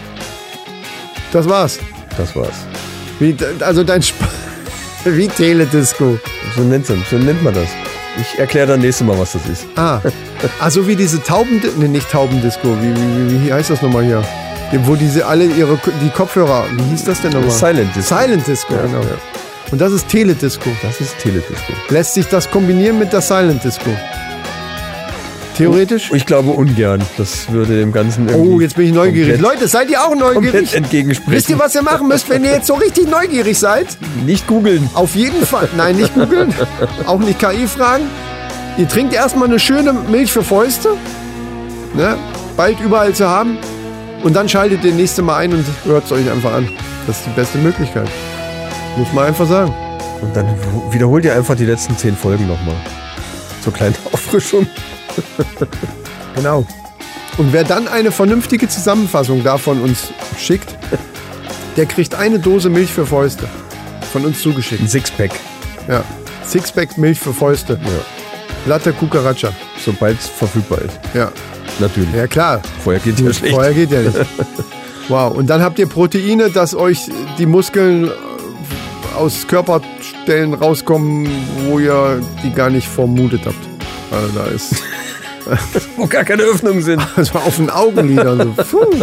Das war's. Das war's. Also dein wie Teledisco. So nennt man das. Ich erkläre dann nächstes Mal, was das ist. Also wie diese nicht Taubendisco. Wie heißt das nochmal hier? Wo diese alle die Kopfhörer, wie hieß das denn nochmal? Silent Disco. Silent Disco, Ja, genau. ja. Und das ist Teledisco. Das ist Teledisco. Lässt sich das kombinieren mit der Silent Disco? Theoretisch? Ich glaube ungern. Das würde dem Ganzen irgendwie Oh, jetzt bin ich neugierig. komplett- Leute, seid ihr auch komplett neugierig? entgegensprechen. Wisst ihr, was ihr machen müsst, wenn ihr jetzt so richtig neugierig seid? Nicht googeln. Auf jeden Fall. Nein, nicht googeln. Auch nicht KI fragen. Ihr trinkt erstmal eine schöne Milch für Fäuste. Ne? Bald überall zu haben. Und dann schaltet ihr nächste Mal ein und hört es euch einfach an. Das ist die beste Möglichkeit. Muss man einfach sagen. Und dann wiederholt ihr einfach die letzten 10 Folgen nochmal. Zur kleinen Auffrischung. Genau. Und wer dann eine vernünftige Zusammenfassung davon uns schickt, der kriegt eine Dose Milch für Fäuste. Von uns zugeschickt. Ein Sixpack. Ja. Sixpack Milch für Fäuste. Ja. Latte Cucaracha. Sobald es verfügbar ist. Ja. Natürlich. Ja, klar. Vorher geht ja schlecht. Vorher geht ja nicht. Wow. Und dann habt ihr Proteine, dass euch die Muskeln aus Körperstellen rauskommen, wo ihr die gar nicht vermutet habt. Also da ist Wo gar keine Öffnungen sind. also auf den Augenlidern. So. Puh.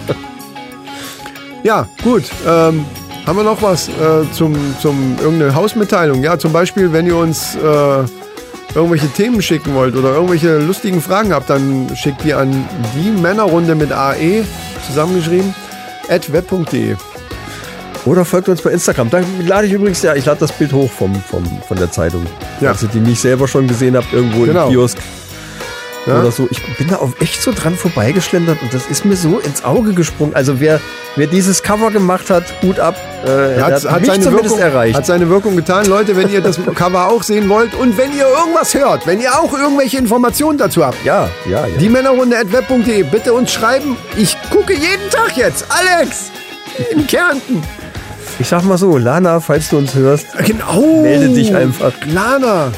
Ja, gut. Haben wir noch was zum irgendeine Hausmitteilung? Ja, zum Beispiel, wenn ihr uns irgendwelche Themen schicken wollt oder irgendwelche lustigen Fragen habt, dann schickt die an die Männerrunde mit AE zusammengeschrieben @web.de. Oder folgt uns bei Instagram. Da lade ich übrigens, ich lade das Bild hoch von der Zeitung. Ja. Falls ihr die nicht selber schon gesehen habt, irgendwo Genau. im Kiosk. Ja. Oder so. Ich bin da auch echt so dran vorbeigeschlendert und das ist mir so ins Auge gesprungen. Also wer dieses Cover gemacht hat, Hut ab. Hat mich seine zumindest Wirkung, erreicht. hat seine Wirkung getan. Leute, wenn ihr das Cover auch sehen wollt und wenn ihr irgendwas hört, wenn ihr auch irgendwelche Informationen dazu habt, Ja. die Männerrunde @web.de, bitte uns schreiben. Ich gucke jeden Tag jetzt. Alex! In Kärnten. Ich sag mal so, Lana, falls du uns hörst, Genau. melde dich einfach. Lana.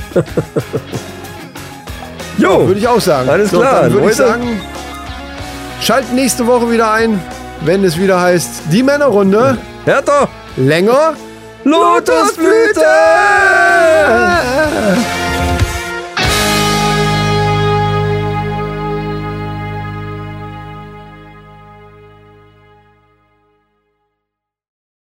Jo, Würde ich auch sagen. Alles klar, Dann würde ich Leute. sagen, schaltet nächste Woche wieder ein, wenn es wieder heißt, die Männerrunde. Hertha, Länger. Lotusblüte!